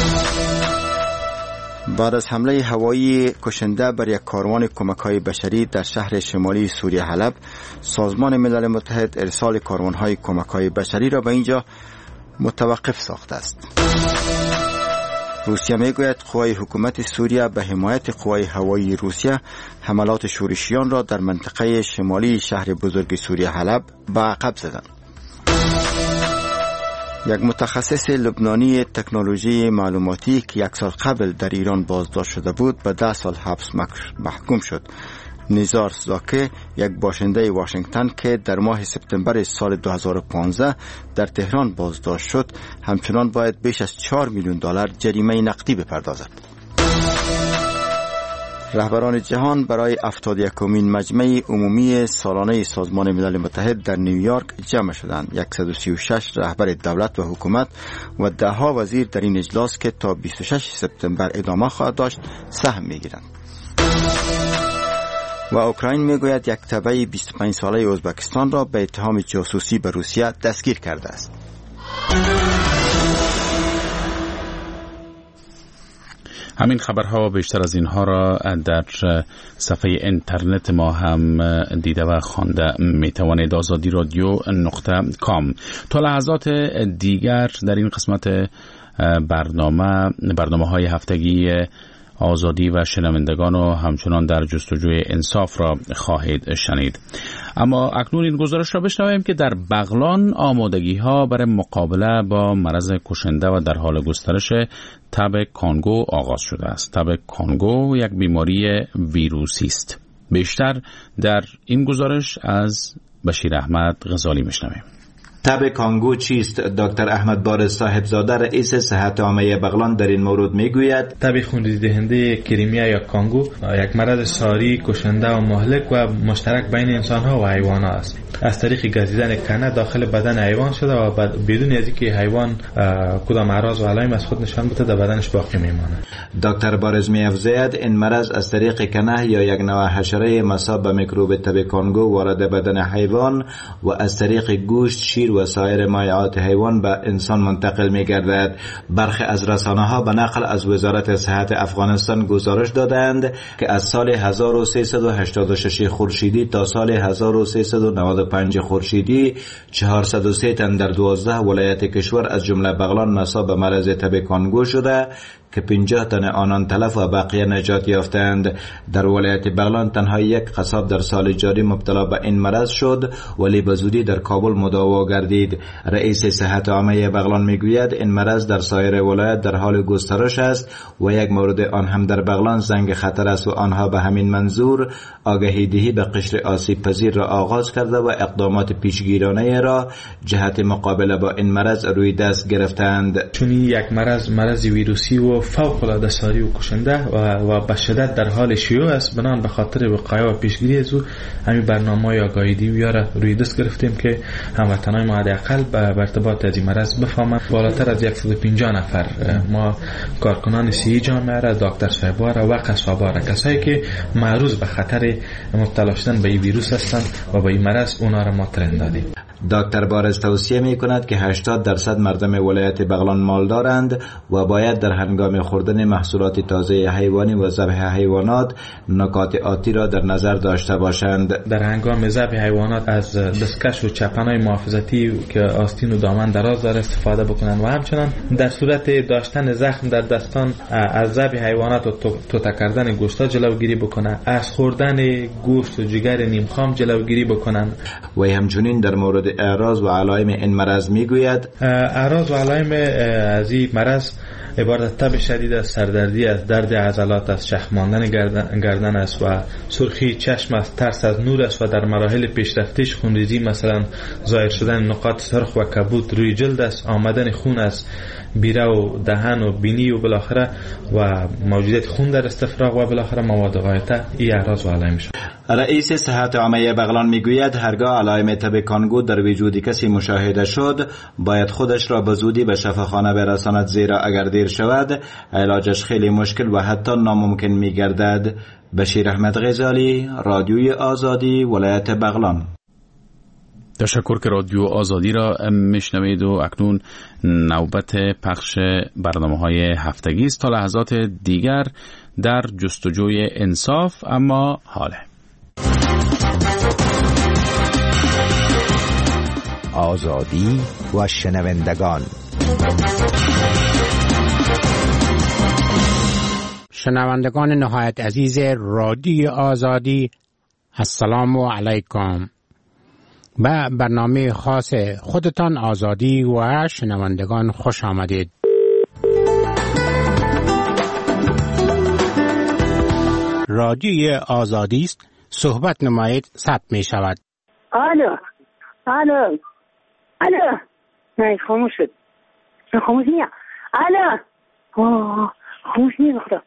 بعد از حمله هوایی کشنده بر یک کاروان کمک‌های بشری در شهر شمالی سوریه حلب، سازمان ملل متحد ارسال کاروان‌های کمک‌های بشری را به اینجا متوقف ساخته است. روسیه میگوید قوای حکومت سوریه به حمایت قوای هوایی روسیه حملات شورشیان را در منطقه شمالی شهر بزرگ سوریه حلب به عقب زدند. یک متخصص لبنانی تکنولوژی معلوماتی که یک سال قبل در ایران بازداشت شده بود به ده سال حبس محکوم شد. نیزار زاکه، یک باشنده واشنگتن که در ماه سپتامبر سال دو هزار و پانزده در تهران بازداشت شد، همچنان باید بیش از چهار میلیون دلار جریمه نقدی بپردازد. رهبران جهان برای هفتاد و یکمین مجمع عمومی سالانه سازمان ملل متحد در نیویورک جمع شدند. صد و سی و شش رهبر دولت و حکومت و ده ها وزیر در این اجلاس که تا بیست و شش سپتامبر ادامه خواهد داشت سهم می‌گیرند. و اوکراین میگوید یک تبع بیست و پنج ساله ازبکستان را به اتهام جاسوسی به روسیه دستگیر کرده است. همین خبرها و بیشتر از اینها را در صفحه اینترنت ما هم دیده و خوانده میتوانید. آزادی رادیو نقطه کام. تا لحظات دیگر در این قسمت برنامه برنامه های هفتگی آزادی و شنوندگان و همچنان در جستجوی انصاف را خواهید شنید. اما اکنون این گزارش را بشنویم که در بغلان آمادگی ها برای مقابله با مرض کشنده و در حال گسترش تب کانگو آغاز شده است. تب کانگو یک بیماری ویروسی است. بیشتر در این گزارش از بشیر احمد غزالی میشنویم. تب کانگو چیست؟ دکتر احمد بارز صاحبزاده رئیس صحت عامه بغلان در این مورد میگوید تب خونریزی دهنده کریمیا یا کانگو یک مرض ساری کشنده و مهلک و مشترک بین انسان ها و حیوان ها است. از طریق گزیدن کنه داخل بدن حیوان شده و بدون از اینکه حیوان کدام اعراض و علائم از خود نشان بده در بدنش باقی میمانه. دکتر بارز میافزاید این مرض از طریق کنه یا یک نوع حشره مصاب به میکروب تب کانگو وارد بدن حیوان و از طریق گوشت، شیر و سایر مایعات حیوان به انسان منتقل می گردد. برخی از رسانه ها به نقل از وزارت صحت افغانستان گزارش دادند که از سال هزار و سیصد و هشتاد و شش خورشیدی تا سال هزار و سیصد و نود و پنج خورشیدی چهارصد و سه تن در دوازده ولایت کشور از جمله بغلان مصاب به مرض تب کانگو شده که پنجاه تن آنان تلف و بقیه نجات یافتند. در ولایت بغلان تنها یک قصاب در سال جاری مبتلا به این مرض شد ولی به زودی در کابل مداوا گردید. رئیس صحت عامه بغلان میگوید این مرض در سایر ولایت در حال گسترش است و یک مورد آن هم در بغلان زنگ خطر است و آنها به همین منظور آگهی دهی به قشر آسیب پذیر را آغاز کرده و اقدامات پیشگیرانه را جهت مقابله با این مرض روی دست گرفتند. چون یک مرض مرض ویروسی و فوق العاده ساری و کشنده و, و به شدت در حال شیوع است. بنان به خاطر وقایع و پیشگیری از او همین برنامه‌های آگاهی دیویا را روی دست گرفتیم که هموطنان ما حداقل به ارتباط از این مرض بفهمند. بالاتر از صد و پنجاه نفر ما کارکنان صحی جامعه را، دکتر صاحبا را و قصابا را، کسایی که معرض به خطر مبتلا شدن به این ویروس هستند و به این مرض اونا را ما ترند دادیم. دکتر بارز توصیه می کند که هشتاد درصد مردم ولایت بغلان مال دارند و باید در هنگام خوردن محصولات تازه حیوانی و ذبح حیوانات نکات آتی را در نظر داشته باشند. در هنگام ذبح حیوانات از دستکش و چپنای محافظتی که آستین و دامن دراز داره استفاده بکنند و همچنان در صورت داشتن زخم در دستان از ذبح حیوانات و توته کردن گوشت جلوگیری بکنند، از خوردن گوشت و جگر نیم خام جلوگیری بکنند. و همچنین در مورد اعراض و علائم این مرض میگوید اعراض و علائم از این مرض عبارت تب شدید است، سردردی است، درد عضلات است، شخماندن گردن, گردن است و سرخی چشم است، ترس از نور است و در مراحل پیشرفتش خونریزی مثلا ظاهر شدن نقاط سرخ و کبود روی جلد است، آمدن خون است، بیره و دهن و بینی و بالاخره و موجودیت خون در استفراغ و بالاخره مواد غایطه. این اعراض و علائم شد. رئیس صحت عامه بغلان میگوید هرگاه علائم تب کانگو در وجود کسی مشاهده شد باید خودش را به زودی به شفاخانه برساند، زیرا اگر دیر شود علاجش خیلی مشکل و حتی ناممکن میگردد. بشیر احمد غزالی، رادیوی آزادی، ولایت بغلان. تشکر که رادیو آزادی را میشنوید و اکنون نوبت پخش برنامه‌های هفتگی است. تا لحظات دیگر در جستجوی انصاف، اما حاله آزادی و شنوندگان. شنوندگان نهایت عزیز رادیو آزادی، السلام علیکم. به برنامه خاص خودتان آزادی و شنوندگان خوش آمدید. رادیوی آزادی است، صحبت نمایید، ثبت می شود. الو الو الو نه خاموش شد، نه خاموش نیا. الو خاموش نیا خدا.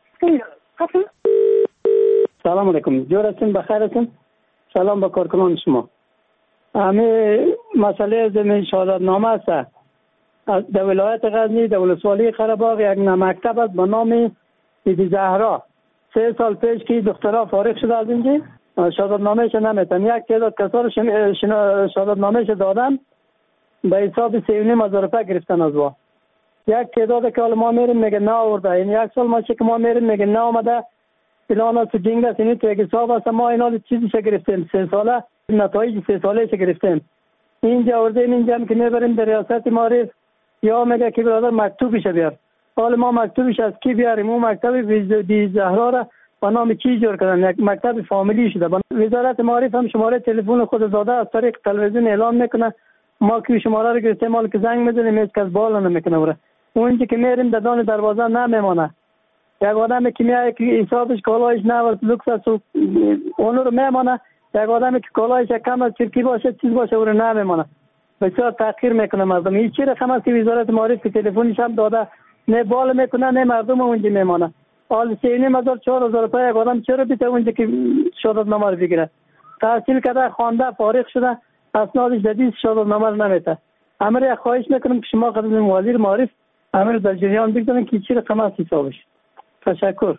سلام علیکم، جور هستین، بخیر هستین؟ سلام به کارکنان شما. همه مسئله زمین شهادت نامه است. در ولایت غزنی در ولسوالی قره‌باغ یک مکتب است به نام بیبی زهرا. سه سال پیش که دخترها فارغ شده از اینجا شهادت نامه‌اش نمیتن. یک تعداد کسا رو شهادت نامه‌اش دادن به حساب سه و نیم هزار روپیه گرفتن از وا. یک تعداد که حالا ما میریم میگه نه آورده، این یک سال ما چه که ما میریم میگه نه آمده فلان است جنگ است، این تو یک حساب است. ما اینا چیزی چه گرفتیم سه ساله، نتایج سه ساله چه گرفتیم. اینجا آوردیم اینجا هم که میبریم در ریاست معارف یا میگه که برادر مکتوبش بیار. حالا ما مکتوبش از کی بیاریم؟ اون مکتب بیبی زهرا را به نام چی جور کردن؟ یک مکتب فامیلی شده. وزارت معارف هم شماره تلفن خود زاده از طریق تلویزیون اعلام میکنه، ما که شماره رو گرفتیم مال که زنگ میزنیم هیچ کس بالا نمیکنه. وره اونجا که میریم در دان دروازه نمیمونه. یک آدمی که میاد که حسابش کالایش نه لوکس است اون رو میمونه، یک آدمی که کالایش کم از چرکی باشه چیز باشه او رو نمیمونه. بسیار تحقیر میکنه مردم. این چی رقم است که وزارت معارف که تلفنش هم داده نه بالا میکنه نه مردم اونجا میمونه. حال سه نیم هزار چهار هزار روپیه یک آدم چرا بیته اونجا که شهادت نامه رو بگیره؟ تحصیل کرده خوانده فارغ شده اسنادش جدید شهادت نامه رو نمیته. امر خواهش میکنم که شما خدمت وزیر معارف امر در جریان بگذارین که چی رقم است حسابش. تشکر.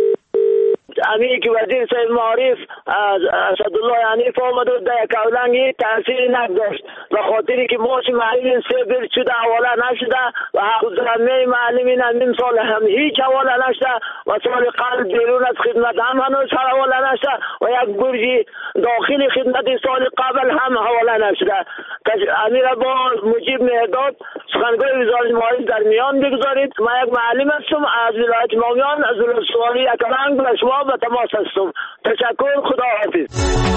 امیر که وزیر صاحب معارف اسدالله حنیف آمد و در کولنگی تحصیل نداشت و خاطری که ماش معلمین سه بیر شده حواله نشده و حضرمه معلمین نیم سال هم هیچ حواله نشده و سال قبل بیرون از خدمت هم هنوز حواله نشده و یک برجی داخل خدمت سال قبل هم حواله نشده. امیر با مجیب مهداد سخنگوی وزارت معارف در میان بگذارید. من یک معلم هستم از ولایت مامیان از ولسوالی اکرنگ و شما به تماس هستم. تشکر، خدا حافظ.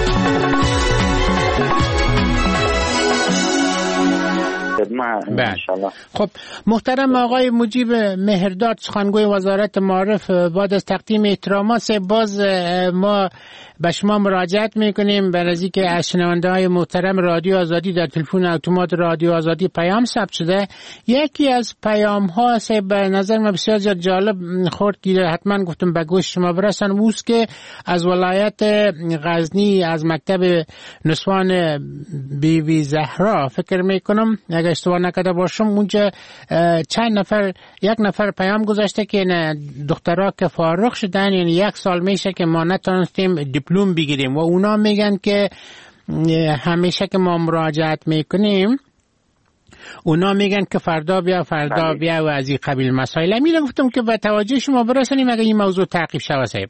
خب محترم آقای مجیب مهرداد سخنگوی وزارت معارف، بعد از تقدیم احترامات باز ما به شما مراجعت میکنیم برای که از شنونده های محترم رادیو آزادی در تلفن اتومات رادیو آزادی پیام ثبت شده. یکی از پیام ها به نظر من بسیار جالب خورد که حتما گفتم به گوش شما برسن، اوست که از ولایت غزنی از مکتب نسوان بیوی زهرا فکر میکنم اگر اشتباه نکرده باشم، اونجا چند نفر یک نفر پیام گذاشته که دخترها که فارغ شدن، یعنی یک سال میشه که ما نتونستیم دیپلم بگیریم و اونا میگن که همیشه که ما مراجعت میکنیم اونا میگن که فردا بیا فردا بله. بیا و از این قبیل مسائل. امیلا گفتم که به توجه شما برسانیم اگر این موضوع تعقیب شود. صاحب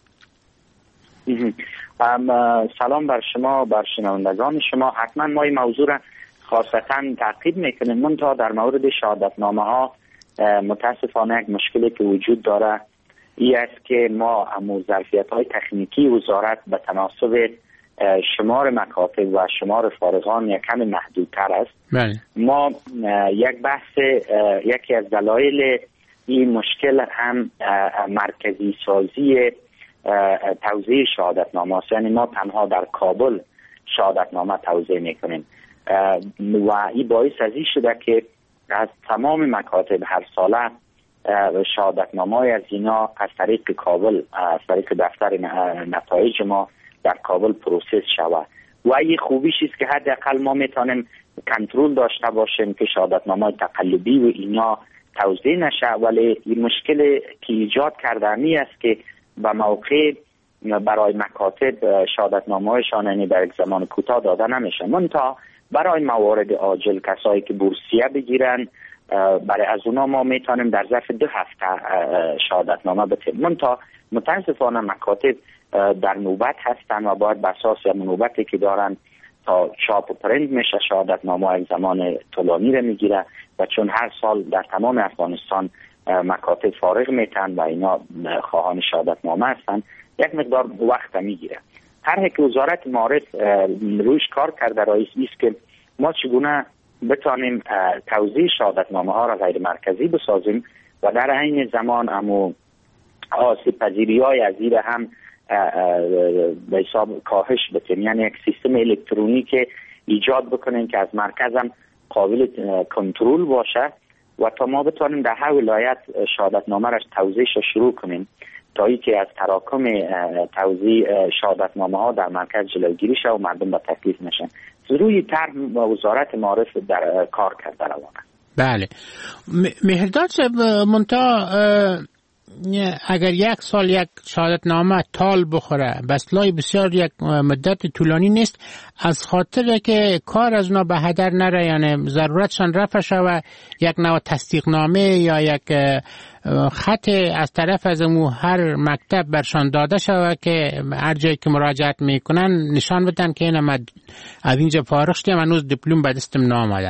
سلام بر شما، بر شنوندگان شما. حتما ما این موضوع را خاصتا تعقیب میکنیم. من تا در مورد شهادتنامه ها متاسفانه یک مشکلی که وجود داره این است که ما همون ظرفیت های تکنیکی وزارت به تناسب شمار مکاتب و شمار فارغان یک کم محدودتر است. بله. ما یک بحث یکی از دلایل این مشکل هم مرکزی سازی توزیع شهادتنامه است. یعنی ما تنها در کابل شهادتنامه توزیع میکنیم و این باعث از این شده که از تمام مکاتب هر ساله شهادتنامه از اینا از طریق کابل، از طریق دفتر نتایج ما در کابل پروسس شود و این خوبیش است که حداقل ما میتونیم کنترل داشته باشیم که شهادتنامه تقلبی و اینا توزیع نشه. ولی این مشکل که ایجاد کردنی است که به موقع برای مکاتب شهادتنامه‌هایشان یعنی در یک زمان کوتاه داده نمیشه. منتها برای موارد عاجل کسایی که بورسیه بگیرن برای از اونا ما میتونیم در ظرف دو هفته شهادتنامه بدیم. منتها متاسفانه مکاتب در نوبت هستن و باید به اساس نوبتی که دارن تا چاپ و پرینت میشه شهادتنامه یک زمان طولانی رو میگیره و چون هر سال در تمام افغانستان مکاتب فارغ میتن و اینا خواهان شهادتنامه هستن یک مقدار وقت میگیره. هر که وزارت معارف روش کار کرده رئیس است که ما چگونه بتانیم توزیع شهادتنامه ها را غیر مرکزی بسازیم و در عین زمان امو آسیب پذیری های از این هم به حساب کاهش بتیم. یعنی یک سیستم الکترونیک ایجاد بکنیم که از مرکز هم قابل کنترل باشه و تا ما بتانیم در هر ولایت شهادتنامه را توزیعش شروع کنیم تا ای که از تراکم توزیع شهادتنامه ها در مرکز جلوگیری شه و مردم به تکلیف نشن. روی طرح وزارت معارف در کار کرده روانه. بله. مهرداد صاحب منتها اگر یک سال یک شهادتنامه تال بخوره بسلای بسیار یک مدت طولانی نیست، از خاطر که کار از اونا به هدر نره، یعنی ضرورتشان رفع شوه یک نوع تصدیقنامه یا یک خط از طرف از امو هر مکتب برشان داده شوه که هر جایی که مراجعت میکنن نشان بدن که این ما از اینجا فارغ شدیم هنوز دیپلم به دستم نامده.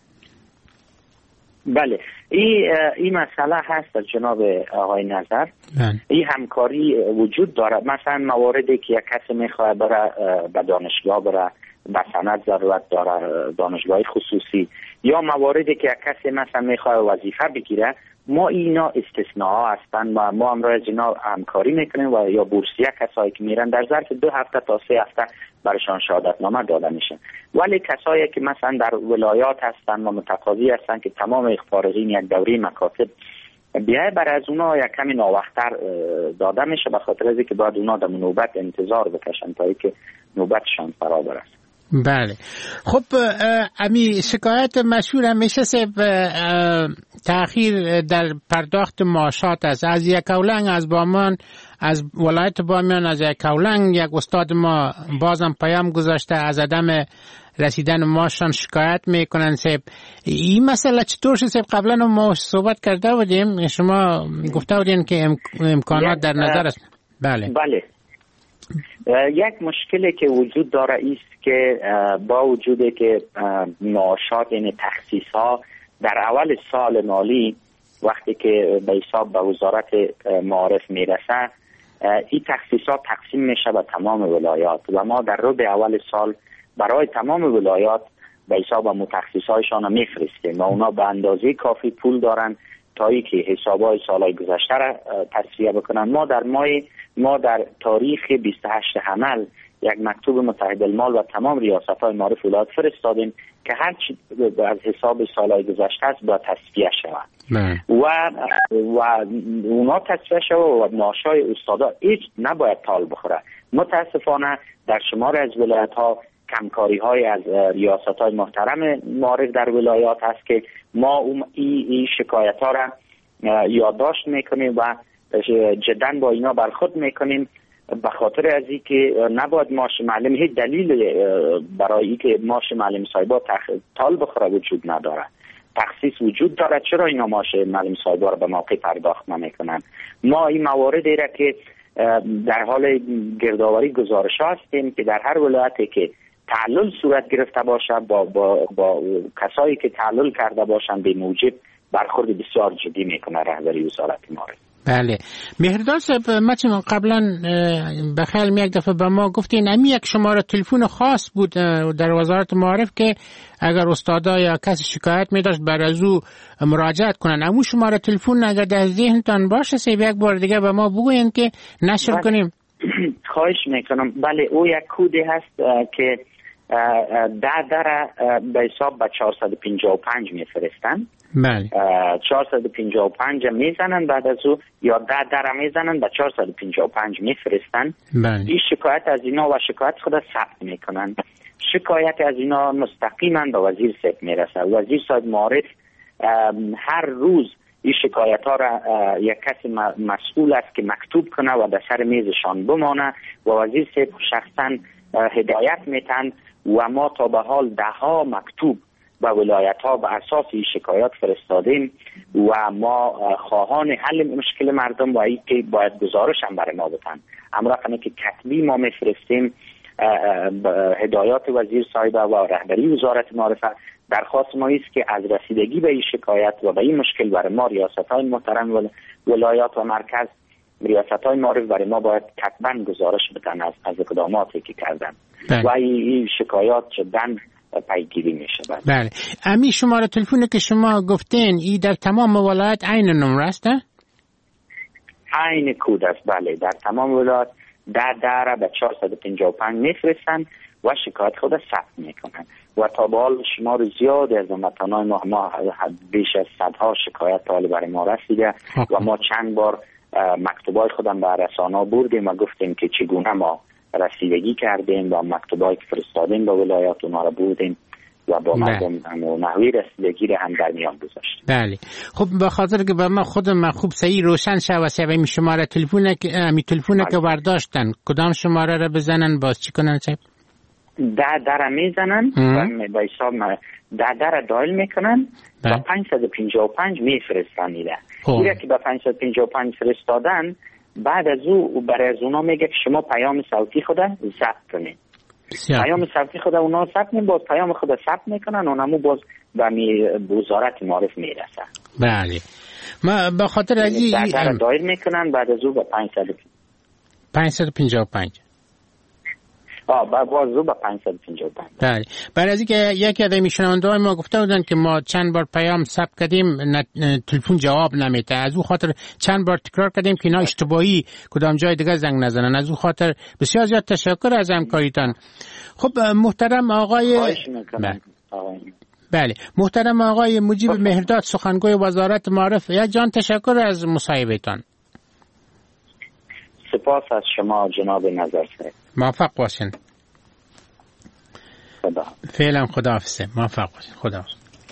بله، این این مسئله هست جناب آقای نظر. این همکاری وجود داره. مثلا مواردی که یک کسی میخواه بره به دانشگاه بره به سند ضرورت داره، دانشگاه خصوصی، یا مواردی که یک کسی مثلا میخواه وظیفه بگیره، ما اینا استثناء هستن و ما هم از اینا همکاری میکنیم و یا بورسیه کسایی که میرن در ظرف دو هفته تا سه هفته برشان شهادتنامه داده میشه. ولی کسایی که مثلا در ولایات هستن و متقاضی هستن که تمام فارغین یک دوره مکاتب بیای برای از اونا یک کمی ناوقتر داده میشه به خاطر از اینکه باید اونا در نوبت انتظار بکشن تا اینکه نوبتشان فرا برسه. بله. خب امی شکایت مشهور همیشه سه تأخیر در پرداخت معاشات است. از یک اولنگ از بامیان، از ولایت بامیان، از یک اولنگ یک استاد ما بازم پیام گذاشته از عدم رسیدن معاششان شکایت میکنن. سه این مسئله چطور شد؟ قبلا ما صحبت کرده بودیم، شما گفته بودین که امکانات در نظر است. بله بله. یک مشکلی که وجود داره است که با وجودی که معاشات یعنی تخصیص ها در اول سال مالی وقتی که به حساب به وزارت معارف میرسه، این تخصیص ها تقسیم میشه به تمام ولایات و ما در ربع اول سال برای تمام ولایات به حساب متخصص هایشان میفرستیم و اونا به اندازه کافی پول دارن تایی که حسابای سالهای گذشته را تصفیه بکنن. ما در ماه ما در تاریخ بیست و هشت حمل یک مکتوب متحد المال و تمام ریاست‌های معارف ولایت فرستادیم که هر چی از حساب سالهای گذشته است باید تصفیه شود و و اونا تصفیه شود و معاشای استادا هیچ نباید تال بخوره. متاسفانه در شمار از ولایت‌ها کمکاری های از ریاست های محترم معارف در ولایات هست که ما این ای شکایت ها را یادداشت میکنیم و جدا با اینا برخورد میکنیم، به خاطر از این که نباید معاش معلم هیچ دلیل برای این که معاش معلم صاحبا تال بخوره وجود نداره. تخصیص وجود داره، چرا اینا معاش معلم صاحبا را به موقع پرداخت نمیکنن؟ ما این مواردی را که در حال گردآوری گزارش هستیم که در هر ولایتی که تعلل صورت گرفته باشه با با با کسایی که تعلل کرده باشن به موجب برخورد بسیار جدی میکنه رهبری وزارت معارف. بله مهرداد صاحب، مثلا قبلا بخیل یک دفعه به ما گفتین امی یک شماره تلفن خاص بود در وزارت معارف که اگر استادا یا کسی شکایت می داشت بر از او مراجعت کنن. امو شماره تلفن اگر در ذهنتان باشه سیب یک بار دیگه به ما بگوین که نشر بله. کنیم. خواهش میکنم. بله او یک کودی هست که ده در به حساب به چهارصد و پنجاه و پنج میفرستن. بله. چهارصد و پنجاه و پنج میزنن، بعد از او یا ده در میزنن به چهارصد و پنجاه و پنج میفرستن. بله. این شکایت از اینا و شکایت خود ثبت میکنن. شکایت از اینا مستقیما به وزیر صاحب میرسه. وزیر صاحب معارف هر روز این شکایت ها را یک کسی مسئول است که مکتوب کنه و در سر میزشان بمانه و وزیر صاحب شخصا هدایت میتن و ما تا به حال ده ها مکتوب به ولایت ها به اساس این شکایات فرستادیم و ما خواهان حل مشکل مردم و ای که باید گزارش هم برای ما بتن. اما رقمی که کتبی ما میفرستیم هدایات وزیر صاحب و رهبری وزارت معارفه. درخواست ما است که از رسیدگی به این شکایت و به این مشکل برای ما ریاست های محترم ولایات و مرکز ریاست های معارف برای ما باید کتباً گزارش بدن از, از اقداماتی که کردن و این شکایات جداً پیگیری میشه. بله. امی شماره تلفنی که شما گفتین ای در تمام ولایت عین نمره است؟ عین کود است. بله در تمام ولایت در در به چهارصد و پنجاه و پنج میفرستن و شکایت خود ثبت میکنن و تا به حال شمار زیادی از هموطنان ما ما بیش از صدها شکایت حال برای ما رسیده و ما چند بار مکتوبای خودم به رسانه‌ها بردیم و گفتیم که چگونه ما رسیدگی کردیم و مکتوبایی که فرستادیم به ولایات اونها را بردیم و با مردم و نحوی رسیدگی را هم در میان گذاشتیم. بله. خب به خاطر که به ما خود ما خوب صحیح روشن شود سبب شماره تلفن که امی تلفن که برداشتن کدام شماره را بزنن باز چی کنن چه؟ ده در میزنن و به حساب ده در دایل میکنن و پنجصد و پنجاه و پنج میفرستن ایده. ایده که به پنجصد و پنجاه و پنج فرستادن بعد از او برای از اونا میگه که شما پیام صوتی خود ضبط کنید. پیام صوتی خود اونا ضبط میکنن، باز پیام خود ضبط میکنن اونمو باز به وزارت معارف میرسه. بله. ما به خاطر از این در در دایر میکنن بعد از او به پنجصد و پنجاه و پنج آه با بازو با پنجصد و پنجاه و پنج. بله. برای از اینکه یکی از میشنونده‌های ما گفته بودن که ما چند بار پیام ثبت کردیم تلفن جواب نمیده، از او خاطر چند بار تکرار کردیم که اینا اشتباهی کدام جای دیگه زنگ نزنن. از او خاطر بسیار زیاد تشکر از همکاریتان. خب محترم آقای بله. بله محترم آقای مجیب مهرداد سخنگوی وزارت معارف، یک جان تشکر از مصاحبهتان. سپاس از شما جناب نظر صاحب. موفق باشین. خدا. فعلا خداحافظ. موفق باشین. خدا.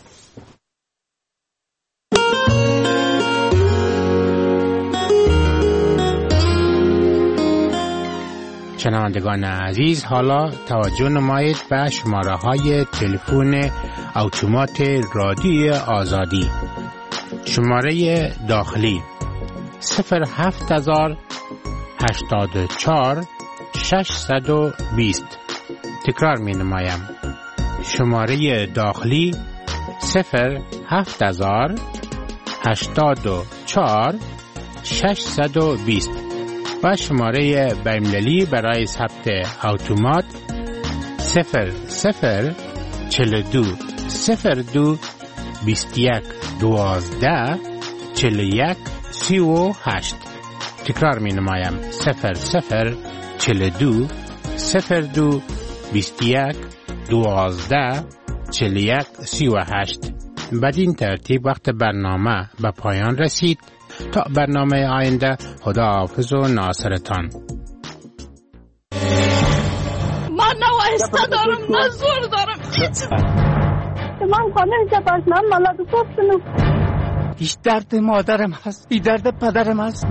شنوندگان عزیز، حالا توجه نمایید به شماره های تلفن اتومات رادیو آزادی. شماره داخلی صفر هفت هزار هشتاد و چهار ششصد و بیست. تکرار می نمایم. شماره داخلی صفر هفت هزار هشتاد و چهار ششصد و بیست و شماره بین‌المللی برای ثبت اتومات صفر صفر چهل و دو صفر دو بیست و یک دوازده چهل و یک سی و هشت. تکرار می نمایم صفر صفر چهل و دو صفر دو بیست و یک دوازده چهل و یک سی و هشت. بدین ترتیب وقت برنامه به پایان رسید. تا برنامه آینده، خدا حافظ و ناصرتان. من نوایسته دارم، من زور دارم. من خانه جباش من مالات گفتنم. ایش درد مادرم هست، ای درد پدرم هست.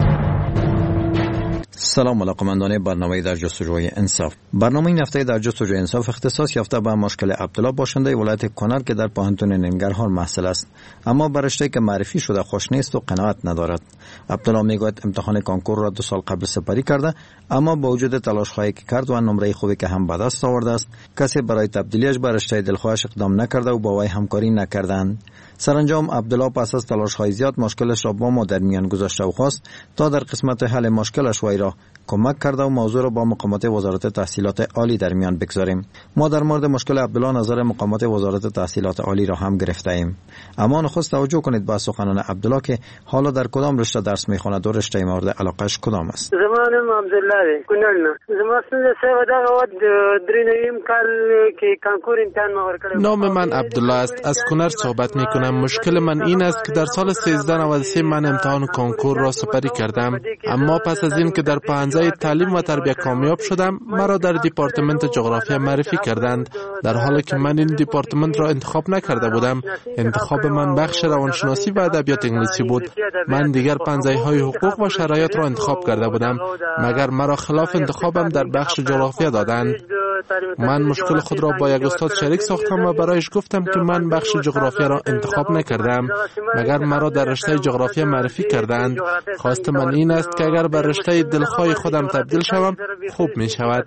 سلام علاقمندان برنامه در جستجوی انصاف. برنامه این هفته در جستجوی انصاف اختصاص یافته به مشکل عبدالله باشنده ولایت کنر که در پانتون ننگرهار محصل است، اما بر رشته که معرفی شده خوش نیست و قناعت ندارد. عبدالله میگوید امتحان کنکور را دو سال قبل سپری کرده، اما با وجود تلاش‌هایی که کرد و نمره خوبی که هم به دست آورده است، کسی برای تبدیلیش به رشته دلخواهش اقدام نکرده و با وی همکاری نکردند. سرانجام عبدالله پس از تلاش‌های زیاد مشکلش را با ما در میان گذاشته و خواست تا در قسمت حل مشکلش وی را کمک کرده و موضوع را با مقامات وزارت تحصیلات عالی در میان بگذاریم. ما در مورد مشکل عبدالله نظر مقامات وزارت تحصیلات عالی را هم گرفته ایم. اما نخست توجه کنید به سخنان عبدالله که حالا در کدام رشته درس میخواند و رشته مورد علاقهش کدام است. زمانم عبدالله کنلنا زمانم سه و دغه درینیم کال که کنکور امتحان ما ورکړ. نام من عبدالله است، از کنر صحبت می کنم. مشکل من این است که در سال سیزده نود و سه من امتحان کنکور را سپری کردم، اما پس از این که در پانزده تعلیم و تربیت کامیاب شدم، مرا در دیپارتمنت جغرافیا معرفی کردند، در حالی که من این دیپارتمنت را انتخاب نکرده بودم. انتخاب من بخش روانشناسی و ادبیات انگلیسی بود. من دیگر پنجه های حقوق و شرایط را انتخاب کرده بودم، مگر مرا خلاف انتخابم در بخش جغرافیا دادند. من مشکل خود را با یک استاد شریک ساختم و برایش گفتم که من بخش جغرافیا را انتخاب نکردم، مگر مرا در رشته جغرافیا معرفی کردند. خواست من این است که اگر بر رشته دلخواه خودم تبدیل شوم خوب می شود.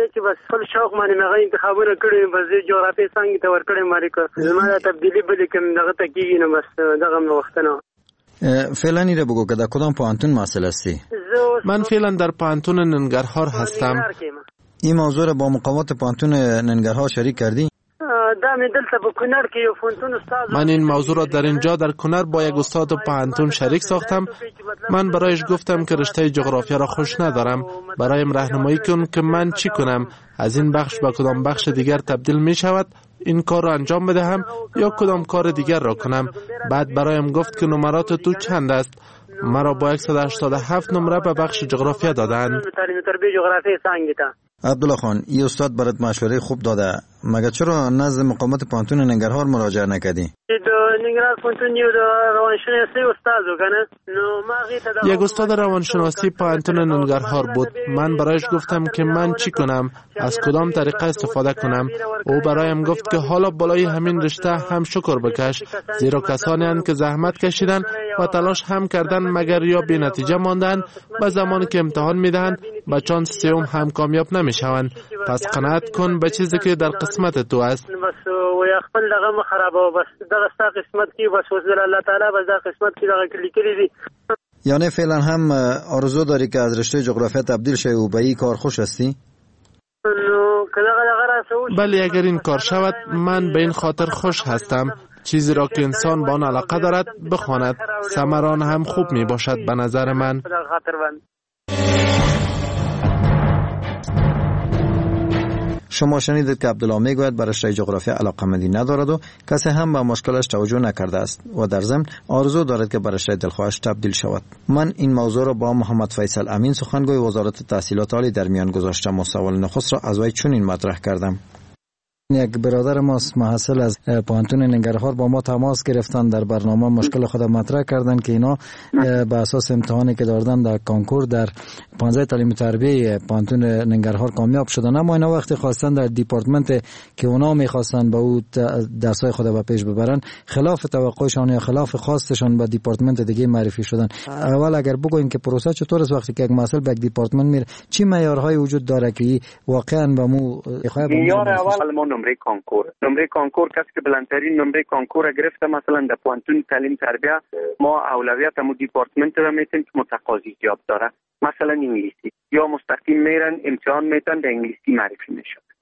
فعلا ایره بگو که در کدام پانتون محصل هستی؟ من فعلا در پانتون ننگرهار هستم. این موضوع را با مقامات پانتون ننگرهار شریک کردی؟ من این موضوع را در اینجا در کنر با یک استاد پانتون شریک ساختم. من برایش گفتم که رشته جغرافیا را خوش ندارم، برایم راهنمایی کن که من چی کنم، از این بخش به کدام بخش دیگر تبدیل می شود، این کار را انجام بدهم یا کدام کار دیگر را کنم. بعد برایم گفت که نمرات تو چند است. مرا با صد و هشتاد و هفت نمره به بخش جغرافیا دادند. عبدالله خان، این استاد برات مشوره خوب داده، مگر چرا نزد مقامات پانتون ننگرهار مراجعه نکردی؟ یک استاد روانشناسی پانتون ننگرهار بود. من برایش گفتم که من چی کنم، از کدام طریقه استفاده کنم. او برایم گفت که حالا بالای همین رشته هم شکر بکش، زیرا کسانی هستند که زحمت کشیدن و تلاش هم کردن مگر یا بی نتیجه ماندن و زمانی که امتحان میدهند با چانس سوم هم کامیاب نمیشوند. پس قناعت کن به چیزی که در قسمت تو است. یعنی فعلا هم آرزو داری که از رشته جغرافیا تبدیل شوی و به این کار خوش هستی؟ بله، اگر این کار شود من به این خاطر خوش هستم. چیزی را که انسان با آن علاقه دارد بخواند، ثمران هم خوب می باشد به نظر من. شما شنیدید که عبدالله میگوید بر رشته جغرافیا علاقه‌مندی ندارد و کسی هم به مشکلش توجه نکرده است و در ضمن آرزو دارد که بر رشته دلخواهش تبدیل شود. من این موضوع را با محمد فیصل امین سخنگوی وزارت تحصیلات عالی در میان گذاشتم و سوال نخست را از وی چنین مطرح کردم. یک برادر ما محصل از پانتون ننگرهار با ما تماس گرفتن، در برنامه مشکل خود مطرح کردن که اینا به اساس امتحانی که دادن در کنکور در پانزده تعلیم تربیه پانتون ننگرهار کامیاب شدن، اما اینا وقتی خواستن در دیپارتمنت که اونا میخواستن به او درسای خود به پیش ببرن، خلاف توقعشان یا خلاف خواستشان به دیپارتمنت دیگه معرفی شدن. اول اگر بگوین که پروسه چطور است وقتی که یک محصل به یک دیپارتمنت میره، چی معیارهایی وجود داره که واقعا به مو معیار اول ما نمره کنکور نمره کنکور کسی که بلندترین نمره کنکور گرفته مثلا در پانتون تعلیم تربیه، ما اولویت مو دیپارتمنت را میتیم که متقاضی زیاد داره، مثلا انگلیسی، یا مستقیم میرن امتحان میتن در انگلیسی معرفی میشن.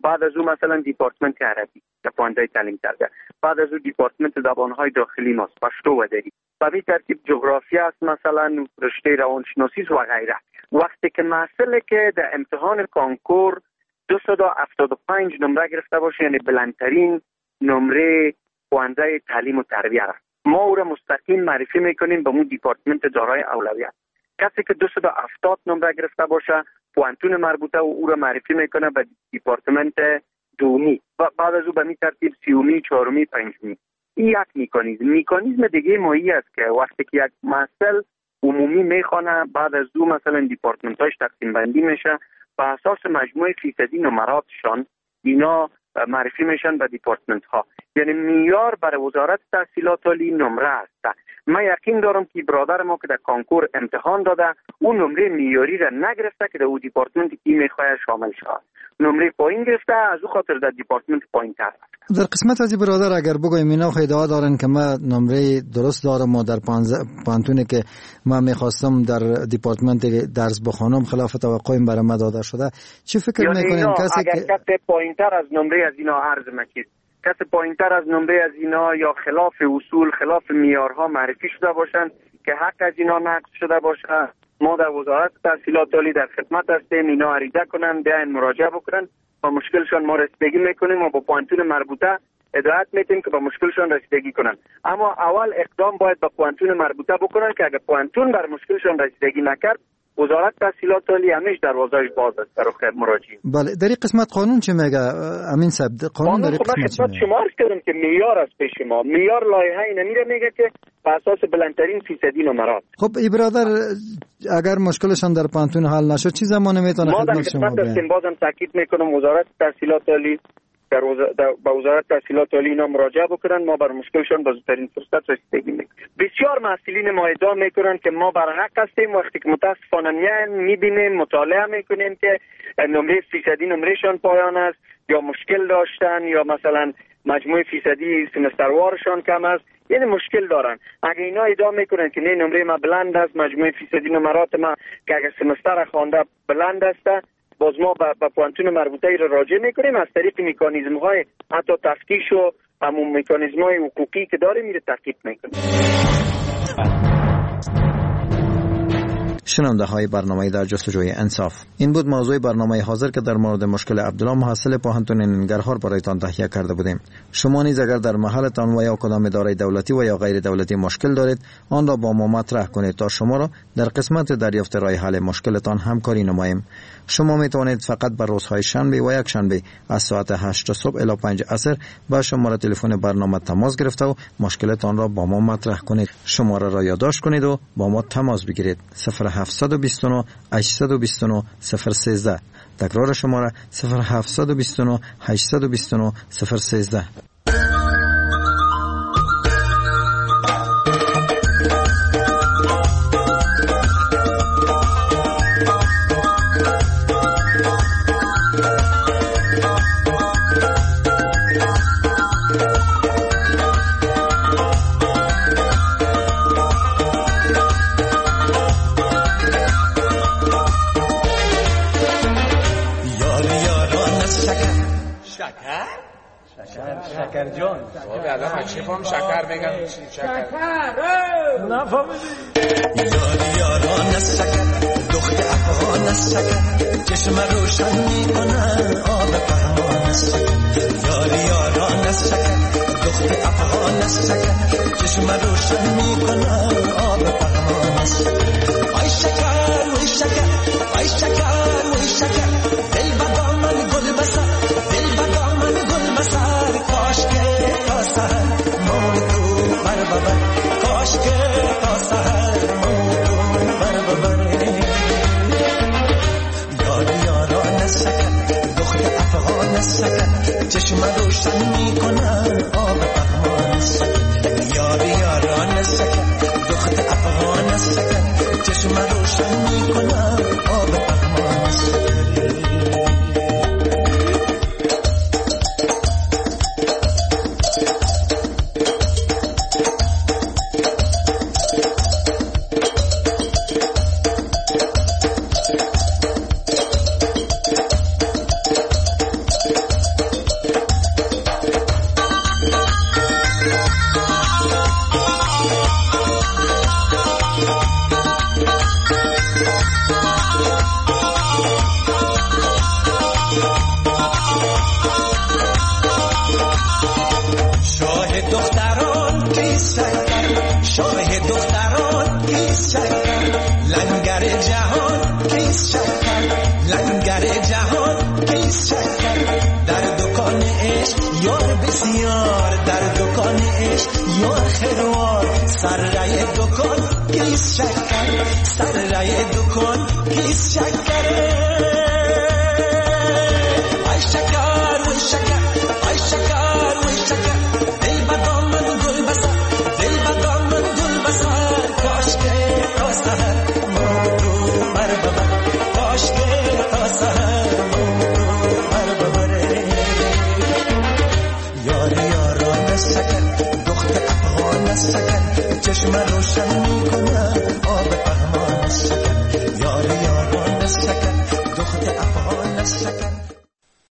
بعد از او مثلا دیپارتمنت عربی که پانزده تعلیم کرده، بعد از او دیپارتمنت زبانهای داخلی ماست، پشتو و دری، به این ترتیب جغرافیا است، مثلا رشته روانشناسی و غیره. وقتی که مسئله که در امتحان کانکور دویست و هفتاد و پنج نمره گرفته باشه، یعنی بلندترین نمره پانزده تعلیم و تربیت است، ما او را مستقیم معرفی میکنیم به مو دیپارتمنت دارای اولویت. کسی که دویست و هفتاد نمره گرفته باشه، پوانتون مربوطه و او را معرفی میکنه به دیپارتمنت دومی و بعد از او به می ترتیب سیومی، چهارمی، پنجمی. این یک میکانیزم. میکانیزم دیگه مایی است که وقتی که یک محصل عمومی میخوانه، بعد از دو مثلا دیپارتمنت هاش تقسیم بندی میشه، به اساس مجموع فیصدی نمراتشان اینا معرفی میشن به دیپارتمنت ها. یعنی معیار برای وزارت تحصیلات عالی نمره است. من یقین دارم که برادر ما که در کانکور امتحان داده، اون نمره معیاری را نگرفته که در اون دیپارتمنت کی میخواد شامل شود. نمره پایین گرفته، از او خاطر در دیپارتمنت پایین تر. در قسمت از برادر اگر بگویم اینا ادعا دارن که ما نمره درست دارم و در پانتونی که ما میخواستم در دیپارتمنت درس بخونم خلاف توقعیم برای ما داده شده، چی فکر میکنیم کسی اگر که کسی پایین تر از نمره از اینا عرض مکید، کسی پایین تر از نمره از اینا یا خلاف اصول، خلاف معیارها معرفی شده باشند که حق از اینا نقض شده باشه، ما در وزارت تحصیلات عالی در خدمت هستیم، اینا عریضه کنن، بیاین مراجعه بکنن، با مشکلشان ما رسیدگی میکنیم و با پوانتون مربوطه هدایت میتیم که با مشکلشان رسیدگی کنن. اما اول اقدام باید با پوانتون مربوطه بکنن که اگر پوانتون بر مشکلشان رسیدگی نکرد، وزارت تحصیلات عالی همیشه دروازه‌اش باز است برای مراجعین. بله، در این قسمت قانون چه میگه امین صاحب؟ قانون در این قسمت شما عرض کردم که معیار است پیش ما. معیار لایحه نمیره میگه که به اساس بلندترین فیصدی نمرات. خب ای برادر، اگر مشکلشان در پانتون حل نشد چه زمانی میتونه خدمت شما بیان؟ ما در خدمت بازم تاکید میکنم وزارت تحصیلات عالی در با وزارت تحصیلات عالی اینا مراجعه بکنن، ما بر مشکلشان با زودترین فرصت رسیدگی میکنیم. بسیار مسئولین ما ادعا میکنن که ما بر حق هستیم، وقتی که متاسفانه میبینیم، مطالعه میکنیم که نمره فیصدی نمرهشان پایان است یا مشکل داشتن یا مثلا مجموع فیصدی سمستروارشان کم است، یعنی مشکل دارن. اگه اینا ادعا میکنن که نه نمره ما بلند است، مجموع فیصدی نمرات ما که اگر سمستر خوانده بلند است، باز ما با پوانتون مربوطه ای را راجع میکنیم، از طریق مکانیزم های حتی تفتیش و همون مکانیزم های حقوقی که داره میره تعقیب میکنیم. شنونده های برنامه در جستجوی انصاف، این بود موضوع برنامه حاضر که در مورد مشکل عبدالله محصل پوهنتون ننگرهار برایتان تهیه کرده بودیم. شما نیز اگر در محلتان و یا کدام اداره دولتی و یا غیر دولتی مشکل دارید، آن را با ما مطرح کنید تا شما را در قسمت دریافت راه حل مشکلتان همکاری نماییم. شما می توانید فقط بر روزهای شنبه و یک شنبه از ساعت هشت صبح الی پنج عصر با شماره تلفن برنامه تماس گرفته و مشکلتان را با ما مطرح کنید. شماره را یادداشت کنید و با ما تماس بگیرید. صفر هفت دو نه هشت دو نه صفر یک سه. تکرار شماره صفر هفت دو نه هشت دو نه صفر یک سه. شکر جان بابا الان چه فهم شکر بگم شکر نفهمیدی یاری یاران شکر دخت افغان شکر چشم روشن میکنه آب پهمان شکر یاری یاران شکر دخت افغان شکر چشم روشن میکنه آب پهمان شکر آی شکر وای شکر آی شکر وای شکر دل بدا من گل بسر دل بدا من گل بسر کاش که تا سهر موتو بر ببر کاش که تا سهر موتو بر ببر یاری یاران شکر دخت افغان شکر چشم روشن میکنن آب پهمان شکر یاری یاران شکر دخت افغان شکر چشم روشن میکنن آب پهمان شکر کیس شکر در دکان عشق یار بسیار در دکان عشق یار خروار سر رای دکان کیس شکر سر رای دکان کیس شکر